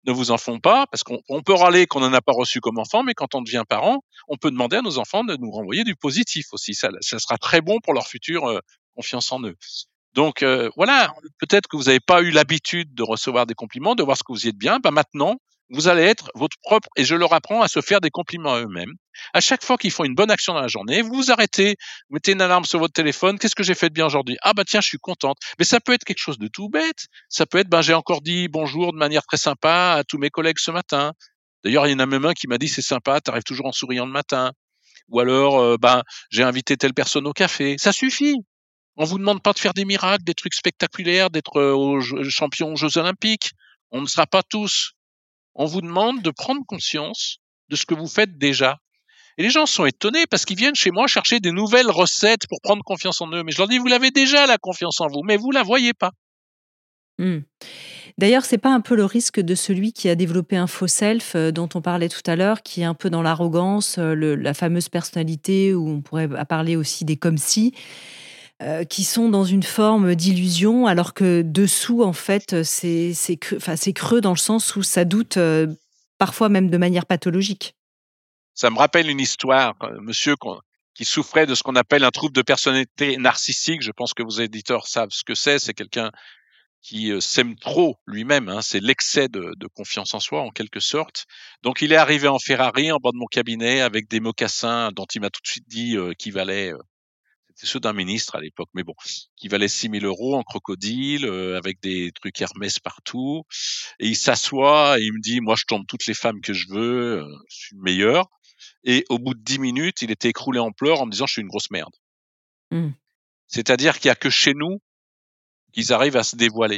ne vous en font pas, parce qu'on on peut râler qu'on n'en a pas reçu comme enfant, mais quand on devient parent, on peut demander à nos enfants de nous renvoyer du positif aussi. Ça, ça sera très bon pour leur future euh, confiance en eux. Donc euh, voilà, peut-être que vous n'avez pas eu l'habitude de recevoir des compliments, de voir ce que vous y êtes bien. Ben maintenant, vous allez être votre propre, et je leur apprends à se faire des compliments à eux-mêmes. À chaque fois qu'ils font une bonne action dans la journée, vous vous arrêtez, vous mettez une alarme sur votre téléphone. Qu'est-ce que j'ai fait de bien aujourd'hui? Ah bah tiens, je suis contente. Mais ça peut être quelque chose de tout bête. Ça peut être, ben j'ai encore dit bonjour de manière très sympa à tous mes collègues ce matin. D'ailleurs, il y en a même un qui m'a dit c'est sympa, t'arrives toujours en souriant le matin. Ou alors, euh, ben j'ai invité telle personne au café. Ça suffit. On vous demande pas de faire des miracles, des trucs spectaculaires, d'être euh, aux Jeux- champion aux Jeux Olympiques. On ne sera pas tous. On vous demande de prendre conscience de ce que vous faites déjà. Et les gens sont étonnés parce qu'ils viennent chez moi chercher des nouvelles recettes pour prendre confiance en eux. Mais je leur dis, vous l'avez déjà, la confiance en vous, mais vous la voyez pas. Hmm. D'ailleurs, c'est pas un peu le risque de celui qui a développé un faux self euh, dont on parlait tout à l'heure, qui est un peu dans l'arrogance, euh, le- la fameuse personnalité où on pourrait parler aussi des comme si, euh, qui sont dans une forme d'illusion, alors que dessous, en fait, c'est c'est creux, enfin, c'est creux dans le sens où ça doute, euh, parfois même de manière pathologique. Ça me rappelle une histoire, un monsieur qu'on- qui souffrait de ce qu'on appelle un trouble de personnalité narcissique. Je pense que vos éditeurs savent ce que c'est. C'est quelqu'un qui euh, s'aime trop lui-même, hein. C'est l'excès de, de confiance en soi, en quelque sorte. Donc, il est arrivé en Ferrari, en bas de mon cabinet, avec des mocassins dont il m'a tout de suite dit euh, qu'ils valaient, euh, c'était ceux d'un ministre à l'époque, mais bon, qui valaient six mille euros en crocodile, euh, avec des trucs Hermès partout. Et il s'assoit et il me dit, moi, je tombe toutes les femmes que je veux, euh, je suis le meilleur. Et au bout de dix minutes, il était écroulé en pleurs en me disant, je suis une grosse merde. Hmm. C'est-à-dire qu'il y a que chez nous qu'ils arrivent à se dévoiler.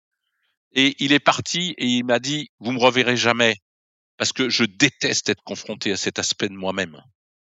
Et il est parti et il m'a dit, vous me reverrez jamais parce que je déteste être confronté à cet aspect de moi-même.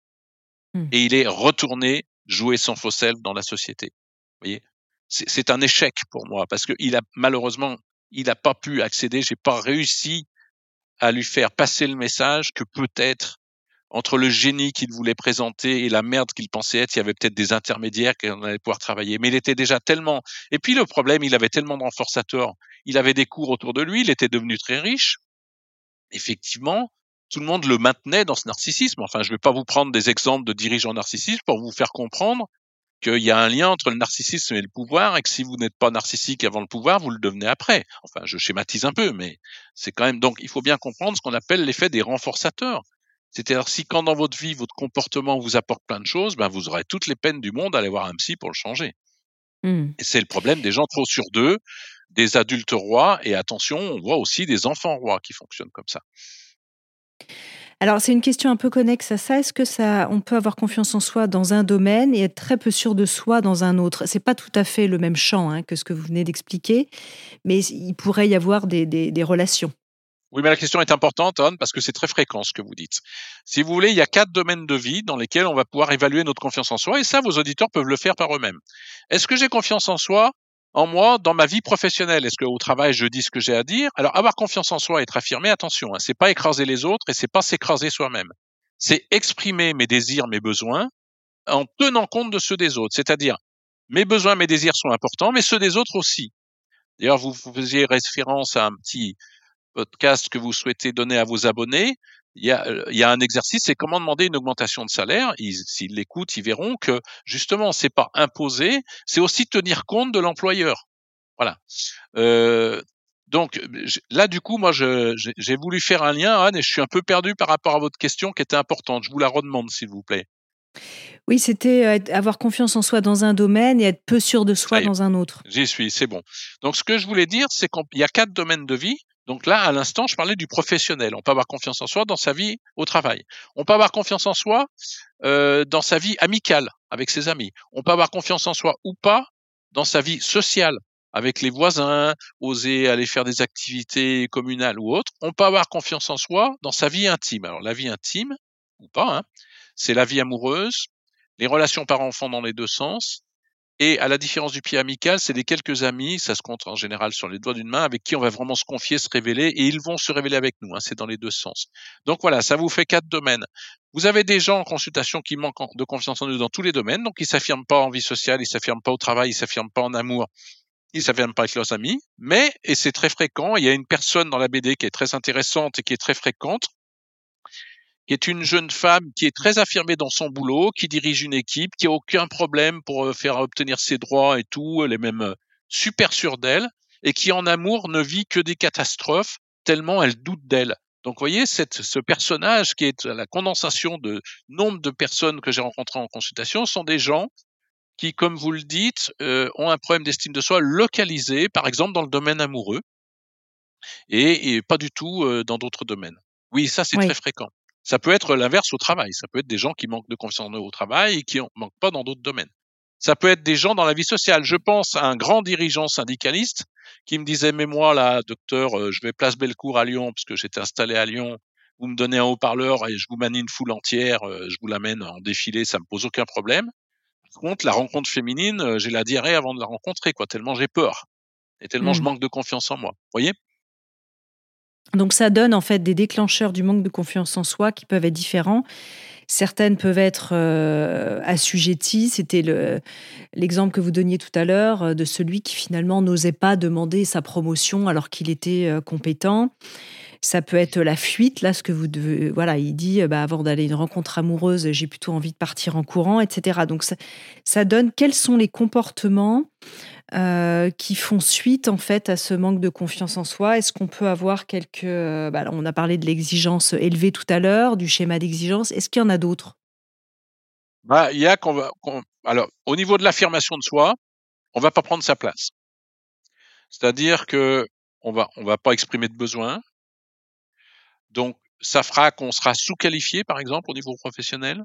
Hmm. Et il est retourné jouer son faux self dans la société. Vous voyez, c'est, c'est un échec pour moi parce que il a malheureusement, il n'a pas pu accéder. J'ai pas réussi à lui faire passer le message que peut-être entre le génie qu'il voulait présenter et la merde qu'il pensait être, il y avait peut-être des intermédiaires qu'on allait pouvoir travailler. Mais il était déjà tellement... Et puis le problème, il avait tellement de renforçateurs. Il avait des cours autour de lui, il était devenu très riche. Effectivement, tout le monde le maintenait dans ce narcissisme. Enfin, je ne vais pas vous prendre des exemples de dirigeants narcissistes pour vous faire comprendre qu'il y a un lien entre le narcissisme et le pouvoir et que si vous n'êtes pas narcissique avant le pouvoir, vous le devenez après. Enfin, je schématise un peu, mais c'est quand même... Donc, il faut bien comprendre ce qu'on appelle l'effet des renforçateurs. C'est-à-dire, si quand dans votre vie, votre comportement vous apporte plein de choses, ben, vous aurez toutes les peines du monde à aller voir un psy pour le changer. Hmm. Et c'est le problème des gens trop sur deux, des adultes rois, et attention, on voit aussi des enfants rois qui fonctionnent comme ça. Alors, c'est une question un peu connexe à ça. Est-ce que ça, on peut avoir confiance en soi dans un domaine et être très peu sûr de soi dans un autre? C'est pas tout à fait le même champ, hein, que ce que vous venez d'expliquer, mais il pourrait y avoir des, des, des relations. Oui, mais la question est importante, Anne, parce que c'est très fréquent ce que vous dites. Si vous voulez, il y a quatre domaines de vie dans lesquels on va pouvoir évaluer notre confiance en soi, et ça, vos auditeurs peuvent le faire par eux-mêmes. Est-ce que j'ai confiance en soi, en moi, dans ma vie professionnelle? Est-ce qu'au travail, je dis ce que j'ai à dire? Alors, avoir confiance en soi et être affirmé, attention, hein, c'est pas écraser les autres et c'est pas s'écraser soi-même. C'est exprimer mes désirs, mes besoins, en tenant compte de ceux des autres. C'est-à-dire, mes besoins, mes désirs sont importants, mais ceux des autres aussi. D'ailleurs, vous faisiez référence à un petit podcast que vous souhaitez donner à vos abonnés, il y a, euh, il y a un exercice, c'est comment demander une augmentation de salaire. Ils, s'ils l'écoutent, ils verront que justement, c'est pas imposer, c'est aussi tenir compte de l'employeur. Voilà. Euh, donc là, du coup, moi, je, j'ai, j'ai voulu faire un lien, Anne, et je suis un peu perdu par rapport à votre question qui était importante. Je vous la redemande, s'il vous plaît. Oui, c'était euh, être- avoir confiance en soi dans un domaine et être peu sûr de Ça soi y est, dans un autre. j'y suis, c'est bon. Donc, ce que je voulais dire, c'est qu'il y a quatre domaines de vie. Donc là, à l'instant, je parlais du professionnel. On peut avoir confiance en soi dans sa vie au travail. On peut avoir confiance en soi euh, dans sa vie amicale avec ses amis. On peut avoir confiance en soi ou pas dans sa vie sociale avec les voisins, oser aller faire des activités communales ou autres. On peut avoir confiance en soi dans sa vie intime. Alors la vie intime ou pas, hein, c'est la vie amoureuse, les relations parents-enfants dans les deux sens. Et à la différence du pied amical, c'est les quelques amis, ça se compte en général sur les doigts d'une main, avec qui on va vraiment se confier, se révéler, et ils vont se révéler avec nous, hein, c'est dans les deux sens. Donc voilà, ça vous fait quatre domaines. Vous avez des gens en consultation qui manquent de confiance en eux dans tous les domaines, donc ils s'affirment pas en vie sociale, ils s'affirment pas au travail, ils s'affirment pas en amour, ils s'affirment pas avec leurs amis, mais, et c'est très fréquent, il y a une personne dans la B D qui est très intéressante et qui est très fréquente, qui est une jeune femme qui est très affirmée dans son boulot, qui dirige une équipe, qui a aucun problème pour euh, faire obtenir ses droits et tout, elle est même euh, super sûre d'elle, et qui en amour ne vit que des catastrophes, tellement elle doute d'elle. Donc vous voyez, cette, ce personnage qui est la condensation de nombre de personnes que j'ai rencontrées en consultation sont des gens qui, comme vous le dites, euh, ont un problème d'estime de soi localisé, par exemple dans le domaine amoureux, et, et pas du tout euh, dans d'autres domaines. Oui, ça c'est Oui. très fréquent. Ça peut être l'inverse au travail. Ça peut être des gens qui manquent de confiance en eux au travail et qui en manquent pas dans d'autres domaines. Ça peut être des gens dans la vie sociale. Je pense à un grand dirigeant syndicaliste qui me disait, mais moi là, docteur, euh, je vais place Bellecour à Lyon parce que j'étais installé à Lyon. Vous me donnez un haut-parleur et je vous manie une foule entière, euh, je vous l'amène en défilé, ça me pose aucun problème. Par contre, la rencontre féminine, euh, j'ai la diarrhée avant de la rencontrer, quoi, tellement j'ai peur et tellement je Mmh. manque de confiance en moi. Vous voyez? Donc ça donne en fait des déclencheurs du manque de confiance en soi qui peuvent être différents. Certaines peuvent être euh, assujetties. C'était le, l'exemple que vous donniez tout à l'heure euh, de celui qui finalement n'osait pas demander sa promotion alors qu'il était euh, compétent. Ça peut être la fuite, là, ce que vous devez. Voilà, il dit, euh, bah, avant d'aller à une rencontre amoureuse, j'ai plutôt envie de partir en courant, et cetera. Donc ça, ça donne quels sont les comportements euh, qui font suite en fait à ce manque de confiance en soi. Est-ce qu'on peut avoir quelques... euh, bah, on a parlé de l'exigence élevée tout à l'heure, du schéma d'exigence. Est-ce qu'il y en a d'autres? Bah, il y a qu'on va, qu'on- alors, au niveau de l'affirmation de soi, on va pas prendre sa place. C'est-à-dire que on va, on va pas exprimer de besoin. Donc, ça fera qu'on sera sous-qualifié, par exemple, au niveau professionnel.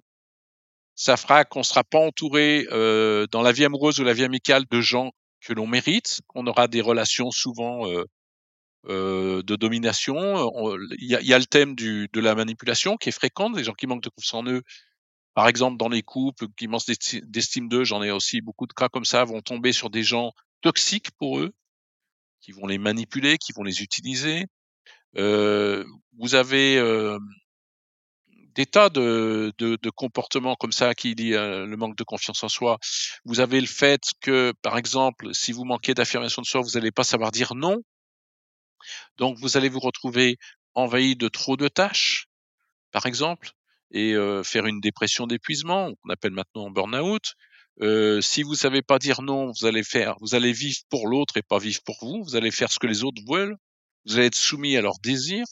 Ça fera qu'on sera pas entouré, euh, dans la vie amoureuse ou la vie amicale de gens que l'on mérite. On aura des relations souvent, euh, euh, de domination. On- Il y a, il y a le thème du, de la manipulation qui est fréquente, des gens qui manquent de confiance en eux. Par exemple, dans les couples qui manquent d'esti- d'estime d'eux, j'en ai aussi beaucoup de cas comme ça, vont tomber sur des gens toxiques pour eux, qui vont les manipuler, qui vont les utiliser. Euh, vous avez euh, des tas de, de, de comportements comme ça qui lient euh, le manque de confiance en soi. Vous avez le fait que, par exemple, si vous manquez d'affirmation de soi, vous n'allez pas savoir dire non. Donc, vous allez vous retrouver envahi de trop de tâches, par exemple, et euh, faire une dépression d'épuisement, qu'on appelle maintenant burn-out. Euh, si vous savez pas dire non, vous allez faire, vous allez vivre pour l'autre et pas vivre pour vous. Vous allez faire ce que les autres veulent. Vous allez être soumis à leurs désirs.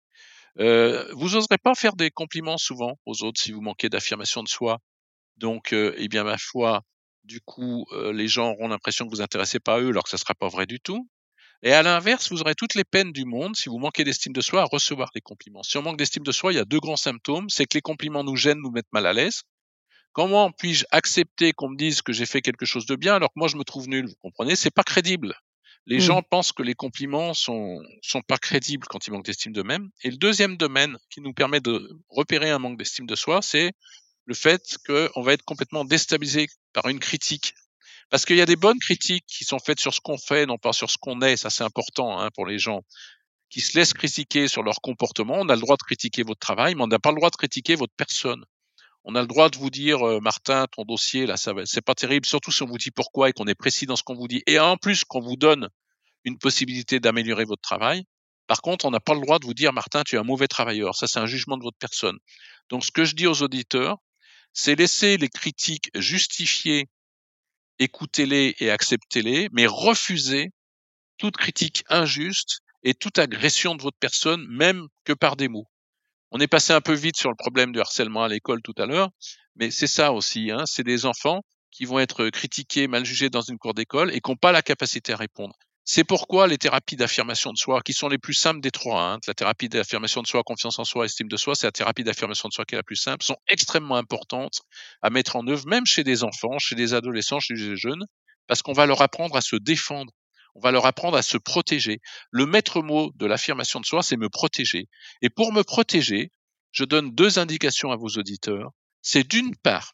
Euh, vous n'oserez pas faire des compliments souvent aux autres si vous manquez d'affirmation de soi. Donc, euh, eh bien, ma foi, du coup, euh, les gens auront l'impression que vous intéressez pas à eux, alors que ça sera pas vrai du tout. Et à l'inverse, vous aurez toutes les peines du monde, si vous manquez d'estime de soi, à recevoir les compliments. Si on manque d'estime de soi, il y a deux grands symptômes. C'est que les compliments nous gênent, nous mettent mal à l'aise. Comment puis-je accepter qu'on me dise que j'ai fait quelque chose de bien alors que moi je me trouve nul? Vous comprenez? C'est pas crédible. Les Mmh. gens pensent que les compliments sont, sont pas crédibles quand ils manquent d'estime d'eux-mêmes. Et le deuxième domaine qui nous permet de repérer un manque d'estime de soi, c'est le fait qu'on va être complètement déstabilisé par une critique. Parce qu'il y a des bonnes critiques qui sont faites sur ce qu'on fait, non pas sur ce qu'on est. Ça, c'est important hein, pour les gens qui se laissent critiquer sur leur comportement. On a le droit de critiquer votre travail, mais on n'a pas le droit de critiquer votre personne. On a le droit de vous dire, euh, Martin, ton dossier, là, ça va, c'est pas terrible, surtout si on vous dit pourquoi et qu'on est précis dans ce qu'on vous dit. Et en plus, qu'on vous donne une possibilité d'améliorer votre travail. Par contre, on n'a pas le droit de vous dire, Martin, tu es un mauvais travailleur. Ça, c'est un jugement de votre personne. Donc, ce que je dis aux auditeurs, c'est laisser les critiques justifier, écoutez-les et acceptez-les, mais refusez toute critique injuste et toute agression de votre personne, même que par des mots. On est passé un peu vite sur le problème du harcèlement à l'école tout à l'heure, mais c'est ça aussi, hein, c'est des enfants qui vont être critiqués, mal jugés dans une cour d'école et qui n'ont pas la capacité à répondre. C'est pourquoi les thérapies d'affirmation de soi, qui sont les plus simples des trois, hein, la thérapie d'affirmation de soi, confiance en soi, estime de soi, c'est la thérapie d'affirmation de soi qui est la plus simple, sont extrêmement importantes à mettre en œuvre, même chez des enfants, chez des adolescents, chez des jeunes, parce qu'on va leur apprendre à se défendre, on va leur apprendre à se protéger. Le maître mot de l'affirmation de soi, c'est me protéger. Et pour me protéger, je donne deux indications à vos auditeurs. C'est d'une part,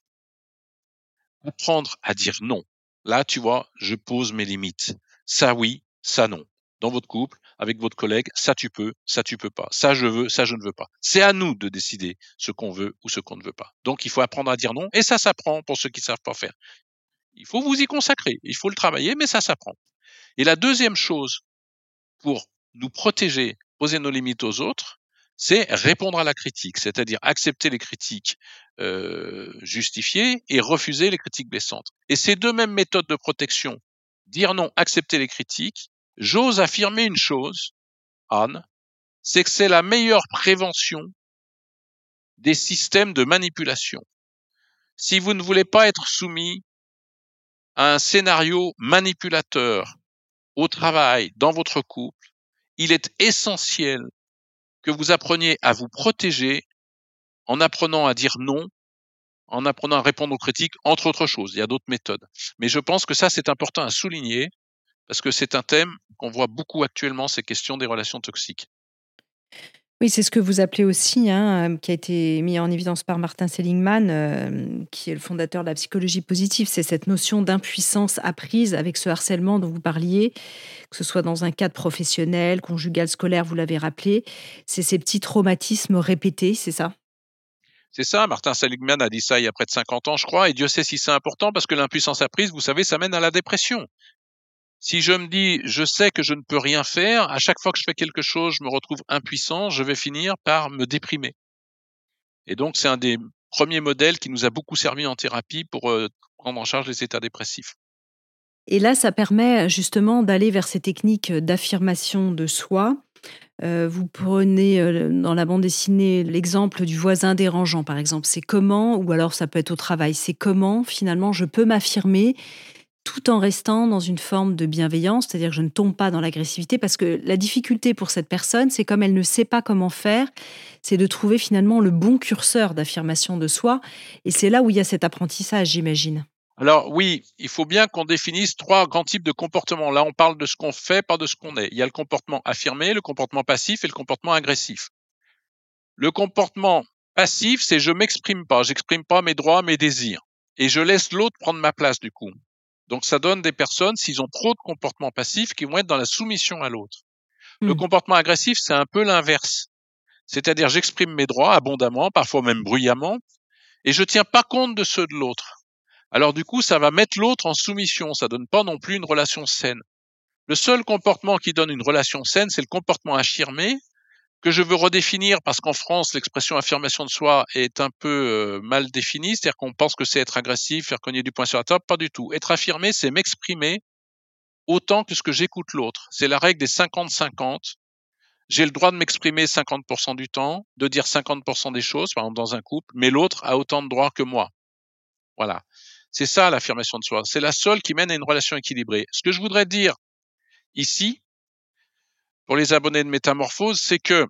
apprendre à dire non. Là, tu vois, je pose mes limites. Ça oui, ça non. Dans votre couple, avec votre collègue, ça tu peux, ça tu peux pas. Ça je veux, ça je ne veux pas. C'est à nous de décider ce qu'on veut ou ce qu'on ne veut pas. Donc il faut apprendre à dire non et ça s'apprend pour ceux qui ne savent pas faire. Il faut vous y consacrer, il faut le travailler, mais ça s'apprend. Et la deuxième chose pour nous protéger, poser nos limites aux autres, c'est répondre à la critique, c'est-à-dire accepter les critiques euh, justifiées et refuser les critiques blessantes. Et ces deux mêmes méthodes de protection, dire non, accepter les critiques, j'ose affirmer une chose, Anne, c'est que c'est la meilleure prévention des systèmes de manipulation. Si vous ne voulez pas être soumis à un scénario manipulateur au travail, dans votre couple, il est essentiel que vous appreniez à vous protéger en apprenant à dire non, en apprenant à répondre aux critiques, entre autres choses. Il y a d'autres méthodes. Mais je pense que ça, c'est important à souligner parce que c'est un thème qu'on voit beaucoup actuellement, ces questions des relations toxiques. Oui, c'est ce que vous appelez aussi, hein, qui a été mis en évidence par Martin Seligman, euh, qui est le fondateur de la psychologie positive. C'est cette notion d'impuissance apprise avec ce harcèlement dont vous parliez, que ce soit dans un cadre professionnel, conjugal, scolaire, vous l'avez rappelé. C'est ces petits traumatismes répétés, c'est ça ? C'est ça, Martin Seligman a dit ça il y a près de cinquante ans, je crois, et Dieu sait si c'est important parce que l'impuissance apprise, vous savez, ça mène à la dépression. Si je me dis, je sais que je ne peux rien faire, à chaque fois que je fais quelque chose, je me retrouve impuissant, je vais finir par me déprimer. Et donc, c'est un des premiers modèles qui nous a beaucoup servi en thérapie pour euh, prendre en charge les états dépressifs. Et là, ça permet justement d'aller vers ces techniques d'affirmation de soi. Euh, vous prenez euh, dans la bande dessinée l'exemple du voisin dérangeant, par exemple. C'est comment, ou alors ça peut être au travail, c'est comment finalement je peux m'affirmer tout en restant dans une forme de bienveillance, c'est-à-dire que je ne tombe pas dans l'agressivité, parce que la difficulté pour cette personne, c'est comme elle ne sait pas comment faire, c'est de trouver finalement le bon curseur d'affirmation de soi, et c'est là où il y a cet apprentissage, j'imagine. Alors oui, il faut bien qu'on définisse trois grands types de comportements. Là, on parle de ce qu'on fait, pas de ce qu'on est. Il y a le comportement affirmé, le comportement passif et le comportement agressif. Le comportement passif, c'est je m'exprime pas, j'exprime pas mes droits, mes désirs, et je laisse l'autre prendre ma place du coup. Donc, ça donne des personnes, s'ils ont trop de comportements passifs, qui vont être dans la soumission à l'autre. Mmh. Le comportement agressif, c'est un peu l'inverse. C'est-à-dire, j'exprime mes droits abondamment, parfois même bruyamment, et je tiens pas compte de ceux de l'autre. Alors, du coup, ça va mettre l'autre en soumission. Ça donne pas non plus une relation saine. Le seul comportement qui donne une relation saine, c'est le comportement affirmé, que je veux redéfinir parce qu'en France, l'expression affirmation de soi est un peu euh, mal définie, c'est-à-dire qu'on pense que c'est être agressif, faire cogner du poing sur la table, pas du tout. Être affirmé, c'est m'exprimer autant que ce que j'écoute l'autre. C'est la règle des cinquante cinquante. J'ai le droit de m'exprimer cinquante pour cent du temps, de dire cinquante pour cent des choses, par exemple dans un couple, mais l'autre a autant de droits que moi. Voilà. C'est ça l'affirmation de soi. C'est la seule qui mène à une relation équilibrée. Ce que je voudrais dire ici, pour les abonnés de Métamorphose, c'est que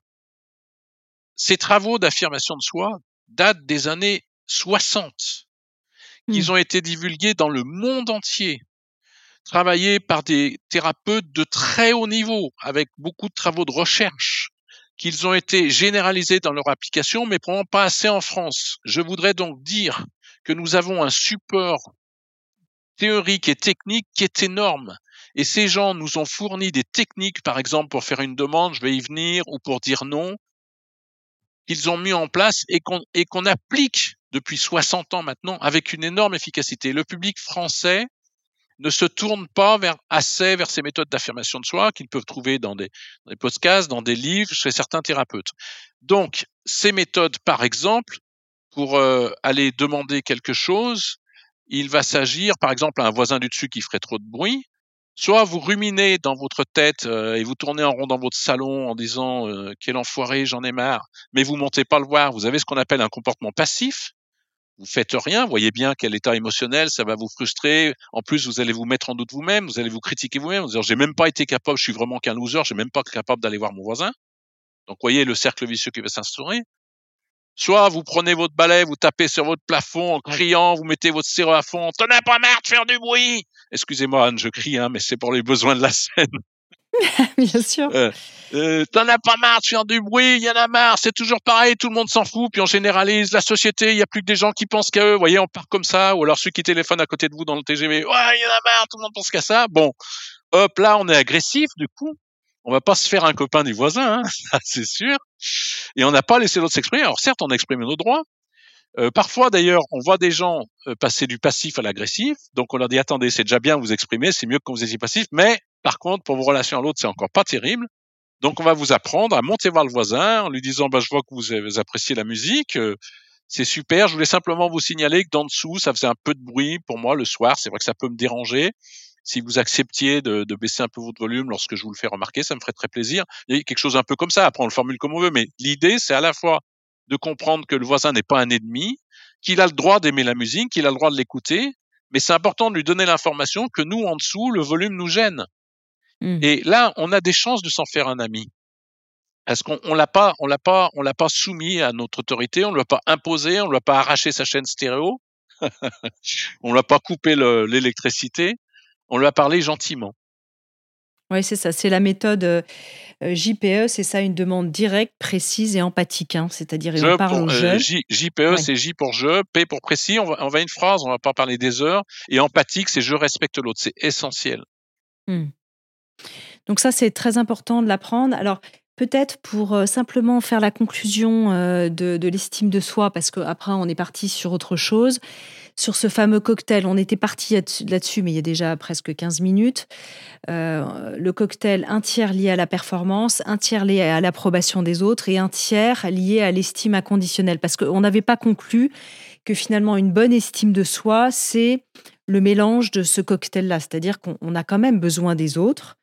ces travaux d'affirmation de soi datent des années soixante. Mmh. Ils ont été divulgués dans le monde entier, travaillés par des thérapeutes de très haut niveau, avec beaucoup de travaux de recherche, qu'ils ont été généralisés dans leur application, mais probablement pas assez en France. Je voudrais donc dire que nous avons un support théorique et technique qui est énorme. Et ces gens nous ont fourni des techniques, par exemple, pour faire une demande, je vais y venir, ou pour dire non, qu'ils ont mis en place et qu'on, et qu'on applique depuis soixante ans maintenant avec une énorme efficacité. Le public français ne se tourne pas vers, assez vers ces méthodes d'affirmation de soi qu'ils peuvent trouver dans des, dans des podcasts, dans des livres, chez certains thérapeutes. Donc, ces méthodes, par exemple, pour euh, aller demander quelque chose, il va s'agir, par exemple, à un voisin du dessus qui ferait trop de bruit. Soit vous ruminez dans votre tête euh, et vous tournez en rond dans votre salon en disant euh, « quel enfoiré, j'en ai marre », mais vous montez pas le voir. Vous avez ce qu'on appelle un comportement passif. Vous faites rien, vous voyez bien quel état émotionnel, ça va vous frustrer. En plus, vous allez vous mettre en doute vous-même, vous allez vous critiquer vous-même, vous allez dire « j'ai même pas été capable, je suis vraiment qu'un loser, j'ai même pas capable d'aller voir mon voisin ». Donc, vous voyez le cercle vicieux qui va s'instaurer. Soit vous prenez votre balai, vous tapez sur votre plafond en criant, vous mettez votre sirop à fond, « t'en as pas marre de faire du bruit !» Excusez-moi Anne, je crie, hein, mais c'est pour les besoins de la scène. Bien sûr. Euh, euh, t'en as pas marre de faire du bruit, il y en a marre, c'est toujours pareil, tout le monde s'en fout, puis on généralise la société, il n'y a plus que des gens qui pensent qu'à eux, vous voyez, on part comme ça, ou alors ceux qui téléphonent à côté de vous dans le T G V, « ouais, il y en a marre, tout le monde pense qu'à ça ». Bon, hop, là, on est agressif, du coup. On va pas se faire un copain du voisin, hein, ça c'est sûr. Et on n'a pas laissé l'autre s'exprimer. Alors certes, on a exprimé nos droits. Euh, parfois, d'ailleurs, on voit des gens euh, passer du passif à l'agressif. Donc on leur dit, attendez, c'est déjà bien vous exprimer, c'est mieux que quand vous étiez passif, mais Par contre, pour vos relations à l'autre, c'est encore pas terrible. Donc, on va vous apprendre à monter voir le voisin en lui disant, bah, je vois que vous, avez- vous appréciez la musique. euh, c'est super. Je voulais simplement vous signaler que d'en dessous, ça faisait un peu de bruit pour moi le soir. C'est vrai que ça peut me déranger. Si vous acceptiez de, de baisser un peu votre volume lorsque je vous le fais remarquer, ça me ferait très plaisir. Il y a quelque chose un peu comme ça. Après, on le formule comme on veut. Mais l'idée, c'est à la fois de comprendre que le voisin n'est pas un ennemi, qu'il a le droit d'aimer la musique, qu'il a le droit de l'écouter. Mais c'est important de lui donner l'information que nous, en dessous, le volume nous gêne. Mmh. Et là, on a des chances de s'en faire un ami. Parce qu'on on l'a pas, on l'a pas, on l'a pas soumis à notre autorité, on ne lui a pas imposé, on ne lui a pas arraché sa chaîne stéréo, on ne lui a pas coupé le- l'électricité, on lui a parlé gentiment. Oui, c'est ça. C'est la méthode euh, euh, J P E. C'est ça, une demande directe, précise et empathique. hein. C'est-à-dire, et Je on parle pour au euh, je. J, JPE, Ouais. c'est J pour je, P pour précis. On va, on va une phrase, on va pas parler des heures. Et empathique, c'est je respecte l'autre. C'est essentiel. Hmm. Donc ça, c'est très important de l'apprendre. Alors, peut-être pour euh, simplement faire la conclusion euh, de, de l'estime de soi, parce qu'après, on est parti sur autre chose. Sur ce fameux cocktail, on était parti là-dessus, mais il y a déjà presque quinze minutes. Euh, le cocktail, un tiers lié à la performance, un tiers lié à l'approbation des autres et un tiers lié à l'estime inconditionnelle. Parce qu'on n'avait pas conclu que finalement, une bonne estime de soi, c'est le mélange de ce cocktail-là. C'est-à-dire qu'on on a quand même besoin des autres.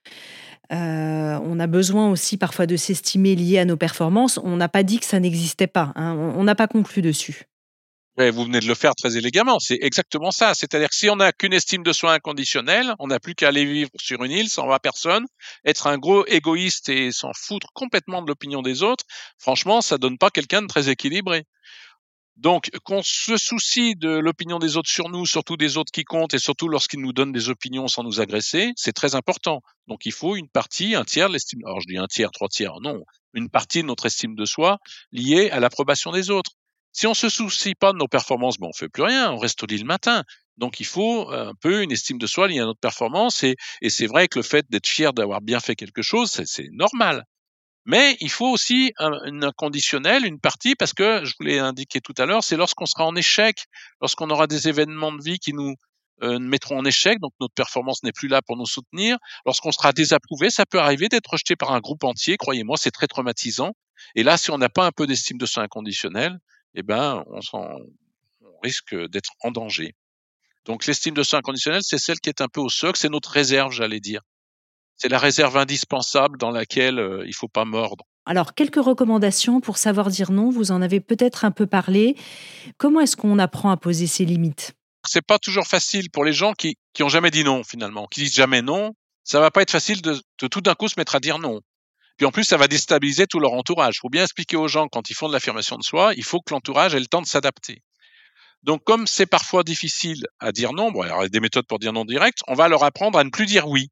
Euh, on a besoin aussi parfois de s'estimer lié à nos performances. On n'a pas dit que ça n'existait pas. hein. On on n'a pas conclu dessus. Ouais, vous venez de le faire très élégamment. C'est exactement ça. C'est-à-dire que si on n'a qu'une estime de soi inconditionnelle, on n'a plus qu'à aller vivre sur une île sans voir personne, être un gros égoïste et s'en foutre complètement de l'opinion des autres. Franchement, ça donne pas quelqu'un de très équilibré. Donc, qu'on se soucie de l'opinion des autres sur nous, surtout des autres qui comptent, et surtout lorsqu'ils nous donnent des opinions sans nous agresser, c'est très important. Donc, il faut une partie, un tiers de l'estime. Alors, je dis un tiers, trois tiers, non. Une partie de notre estime de soi liée à l'approbation des autres. Si on se soucie pas de nos performances, ben, on fait plus rien, on reste au lit le matin. Donc, il faut un peu une estime de soi liée à notre performance, et, et c'est vrai que le fait d'être fier d'avoir bien fait quelque chose, c'est, c'est normal. Mais il faut aussi un, une inconditionnelle, une partie, parce que, je vous l'ai indiqué tout à l'heure, c'est lorsqu'on sera en échec, lorsqu'on aura des événements de vie qui nous euh, mettront en échec, donc notre performance n'est plus là pour nous soutenir, lorsqu'on sera désapprouvé, ça peut arriver d'être rejeté par un groupe entier, croyez-moi, c'est très traumatisant. Et là, si on n'a pas un peu d'estime de soi inconditionnelle, eh ben, on, s'en, on risque d'être en danger. Donc l'estime de soi inconditionnelle, c'est celle qui est un peu au socle, c'est notre réserve, j'allais dire. C'est la réserve indispensable dans laquelle euh, il faut pas mordre. Alors, quelques recommandations pour savoir dire non. Vous en avez peut-être un peu parlé. Comment est-ce qu'on apprend à poser ses limites? C'est pas toujours facile pour les gens qui qui ont jamais dit non finalement, qui disent jamais non. Ça va pas être facile de, de tout d'un coup se mettre à dire non. Puis en plus, ça va déstabiliser tout leur entourage. Il faut bien expliquer aux gens quand ils font de l'affirmation de soi, il faut que l'entourage ait le temps de s'adapter. Donc comme c'est parfois difficile à dire non, bon, alors il y a des méthodes pour dire non direct, on va leur apprendre à ne plus dire oui.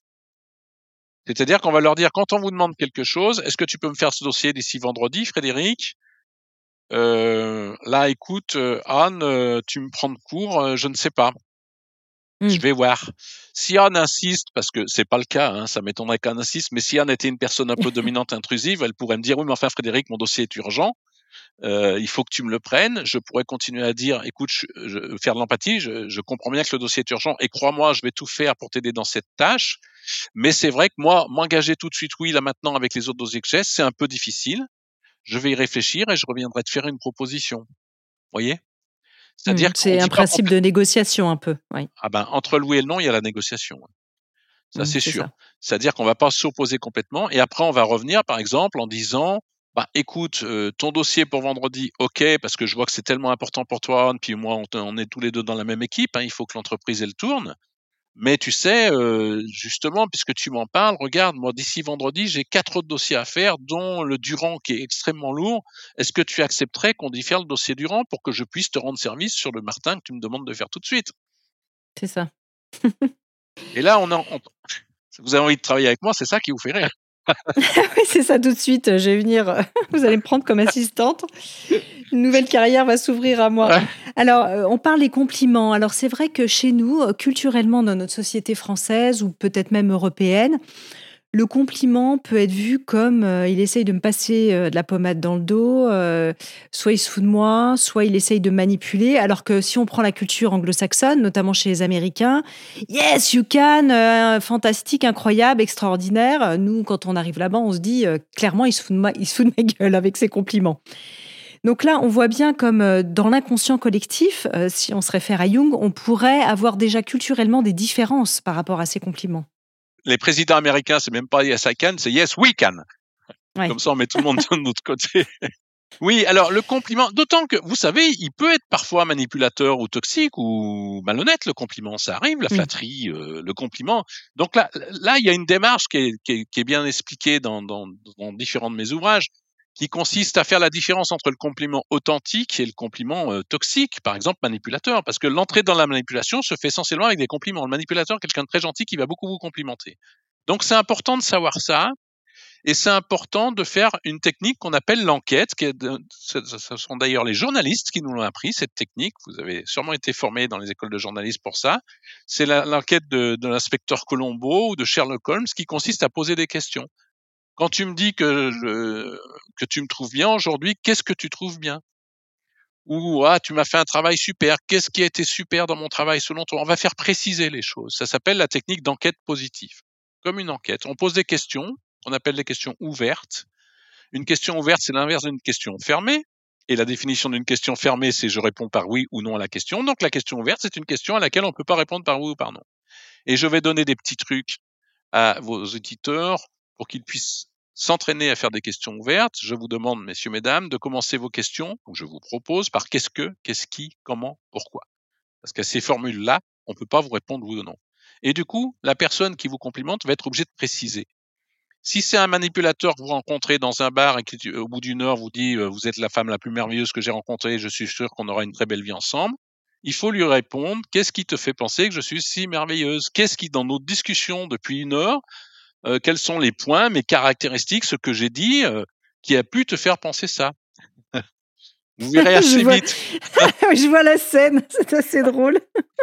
C'est-à-dire qu'on va leur dire, quand on vous demande quelque chose, est-ce que tu peux me faire ce dossier d'ici vendredi, Frédéric? Euh, là, écoute, euh, Anne, euh, tu me prends de court, euh, je ne sais pas. Hmm. Je vais voir. Si Anne insiste, parce que c'est pas le cas, hein, ça m'étonnerait qu'Anne insiste, mais si Anne était une personne un peu dominante, intrusive, elle pourrait me dire, oui, mais enfin, Frédéric, mon dossier est urgent. Euh, il faut que tu me le prennes. Je pourrais continuer à dire, écoute, je, je, faire de l'empathie, je, je comprends bien que le dossier est urgent et crois-moi, je vais tout faire pour t'aider dans cette tâche. Mais c'est vrai que moi, m'engager tout de suite, oui, là maintenant, avec les autres dossiers que j'ai, c'est un peu difficile. Je vais y réfléchir et je reviendrai te faire une proposition. Vous voyez? C'est-à-dire Hmm, qu'on C'est un dit pas principe de négociation un peu. Oui. ah ben, entre le oui et le non, il y a la négociation. Ça, Hmm, c'est c'est sûr. ça. C'est-à-dire qu'on va pas s'opposer complètement. Et après, on va revenir, par exemple, en disant, bah, écoute, euh, ton dossier pour vendredi, ok, parce que je vois que c'est tellement important pour toi, Anne, puis moi, on, te- on est tous les deux dans la même équipe, hein, il faut que l'entreprise, elle tourne. Mais tu sais, euh, justement, puisque tu m'en parles, regarde, moi, d'ici vendredi, j'ai quatre autres dossiers à faire, dont le Durand qui est extrêmement lourd. Est-ce que tu accepterais qu'on diffère le dossier Durand pour que je puisse te rendre service sur le Martin que tu me demandes de faire tout de suite? C'est ça. Et là, on, en, on- vous avez envie de travailler avec moi, c'est ça qui vous fait rire. Oui, c'est ça tout de suite. Je vais venir. Vous allez me prendre comme assistante. Une nouvelle carrière va s'ouvrir à moi. Ouais. Alors, euh, on parle des compliments. Alors, c'est vrai que chez nous, euh, culturellement, dans notre société française ou peut-être même européenne, le compliment peut être vu comme euh, il essaye de me passer euh, de la pommade dans le dos, euh, soit il se fout de moi, soit il essaye de manipuler. Alors que si on prend la culture anglo-saxonne, notamment chez les Américains, yes, you can, euh, fantastique, incroyable, extraordinaire. Nous, quand on arrive là-bas, on se dit euh, clairement, il se, fout de ma, il se fout de ma gueule avec ses compliments. Donc là, on voit bien comme euh, dans l'inconscient collectif, euh, si on se réfère à Jung, on pourrait avoir déjà culturellement des différences par rapport à ces compliments. Les présidents américains, c'est même pas yes I can, c'est yes we can. Ouais. Comme ça, on met tout le monde de notre côté. Oui, alors le compliment, d'autant que, vous savez, il peut être parfois manipulateur ou toxique ou malhonnête, le compliment. Ça arrive, la flatterie, oui. euh, le compliment. Donc là, là, il y a une démarche qui est, qui est, qui est bien expliquée dans, dans, dans différents de mes ouvrages, qui consiste à faire la différence entre le compliment authentique et le compliment euh, toxique, par exemple manipulateur, parce que l'entrée dans la manipulation se fait essentiellement avec des compliments. Le manipulateur, quelqu'un de très gentil qui va beaucoup vous complimenter. Donc c'est important de savoir ça, et c'est important de faire une technique qu'on appelle l'enquête, qui est de, ce, ce sont d'ailleurs les journalistes qui nous l'ont appris, cette technique, vous avez sûrement été formés dans les écoles de journalisme pour ça, c'est la, l'enquête de, de l'inspecteur Colombo ou de Sherlock Holmes, qui consiste à poser des questions. Quand tu me dis que, je, que tu me trouves bien aujourd'hui, qu'est-ce que tu trouves bien ? Ou ah, tu m'as fait un travail super, qu'est-ce qui a été super dans mon travail selon toi ? On va faire préciser les choses. Ça s'appelle la technique d'enquête positive. Comme une enquête. On pose des questions, qu'on appelle des questions ouvertes. Une question ouverte, c'est l'inverse d'une question fermée. Et la définition d'une question fermée, c'est je réponds par oui ou non à la question. Donc la question ouverte, c'est une question à laquelle on ne peut pas répondre par oui ou par non. Et je vais donner des petits trucs à vos auditeurs pour qu'ils puissent s'entraîner à faire des questions ouvertes. Je vous demande, messieurs, mesdames, de commencer vos questions, ou je vous propose, par qu'est-ce que, qu'est-ce qui, comment, pourquoi. Parce qu'à ces formules-là, on ne peut pas vous répondre oui ou non. Et du coup, la personne qui vous complimente va être obligée de préciser. Si c'est un manipulateur que vous rencontrez dans un bar et qui, au bout d'une heure, vous dit euh, « Vous êtes la femme la plus merveilleuse que j'ai rencontrée, je suis sûr qu'on aura une très belle vie ensemble », il faut lui répondre « Qu'est-ce qui te fait penser que je suis si merveilleuse ? Qu'est-ce qui, dans nos discussions depuis une heure, Euh, quels sont les points, mes caractéristiques, ce que j'ai dit, euh, qui a pu te faire penser ça ?» Vous verrez assez je vois... vite. je vois la scène, c'est assez drôle.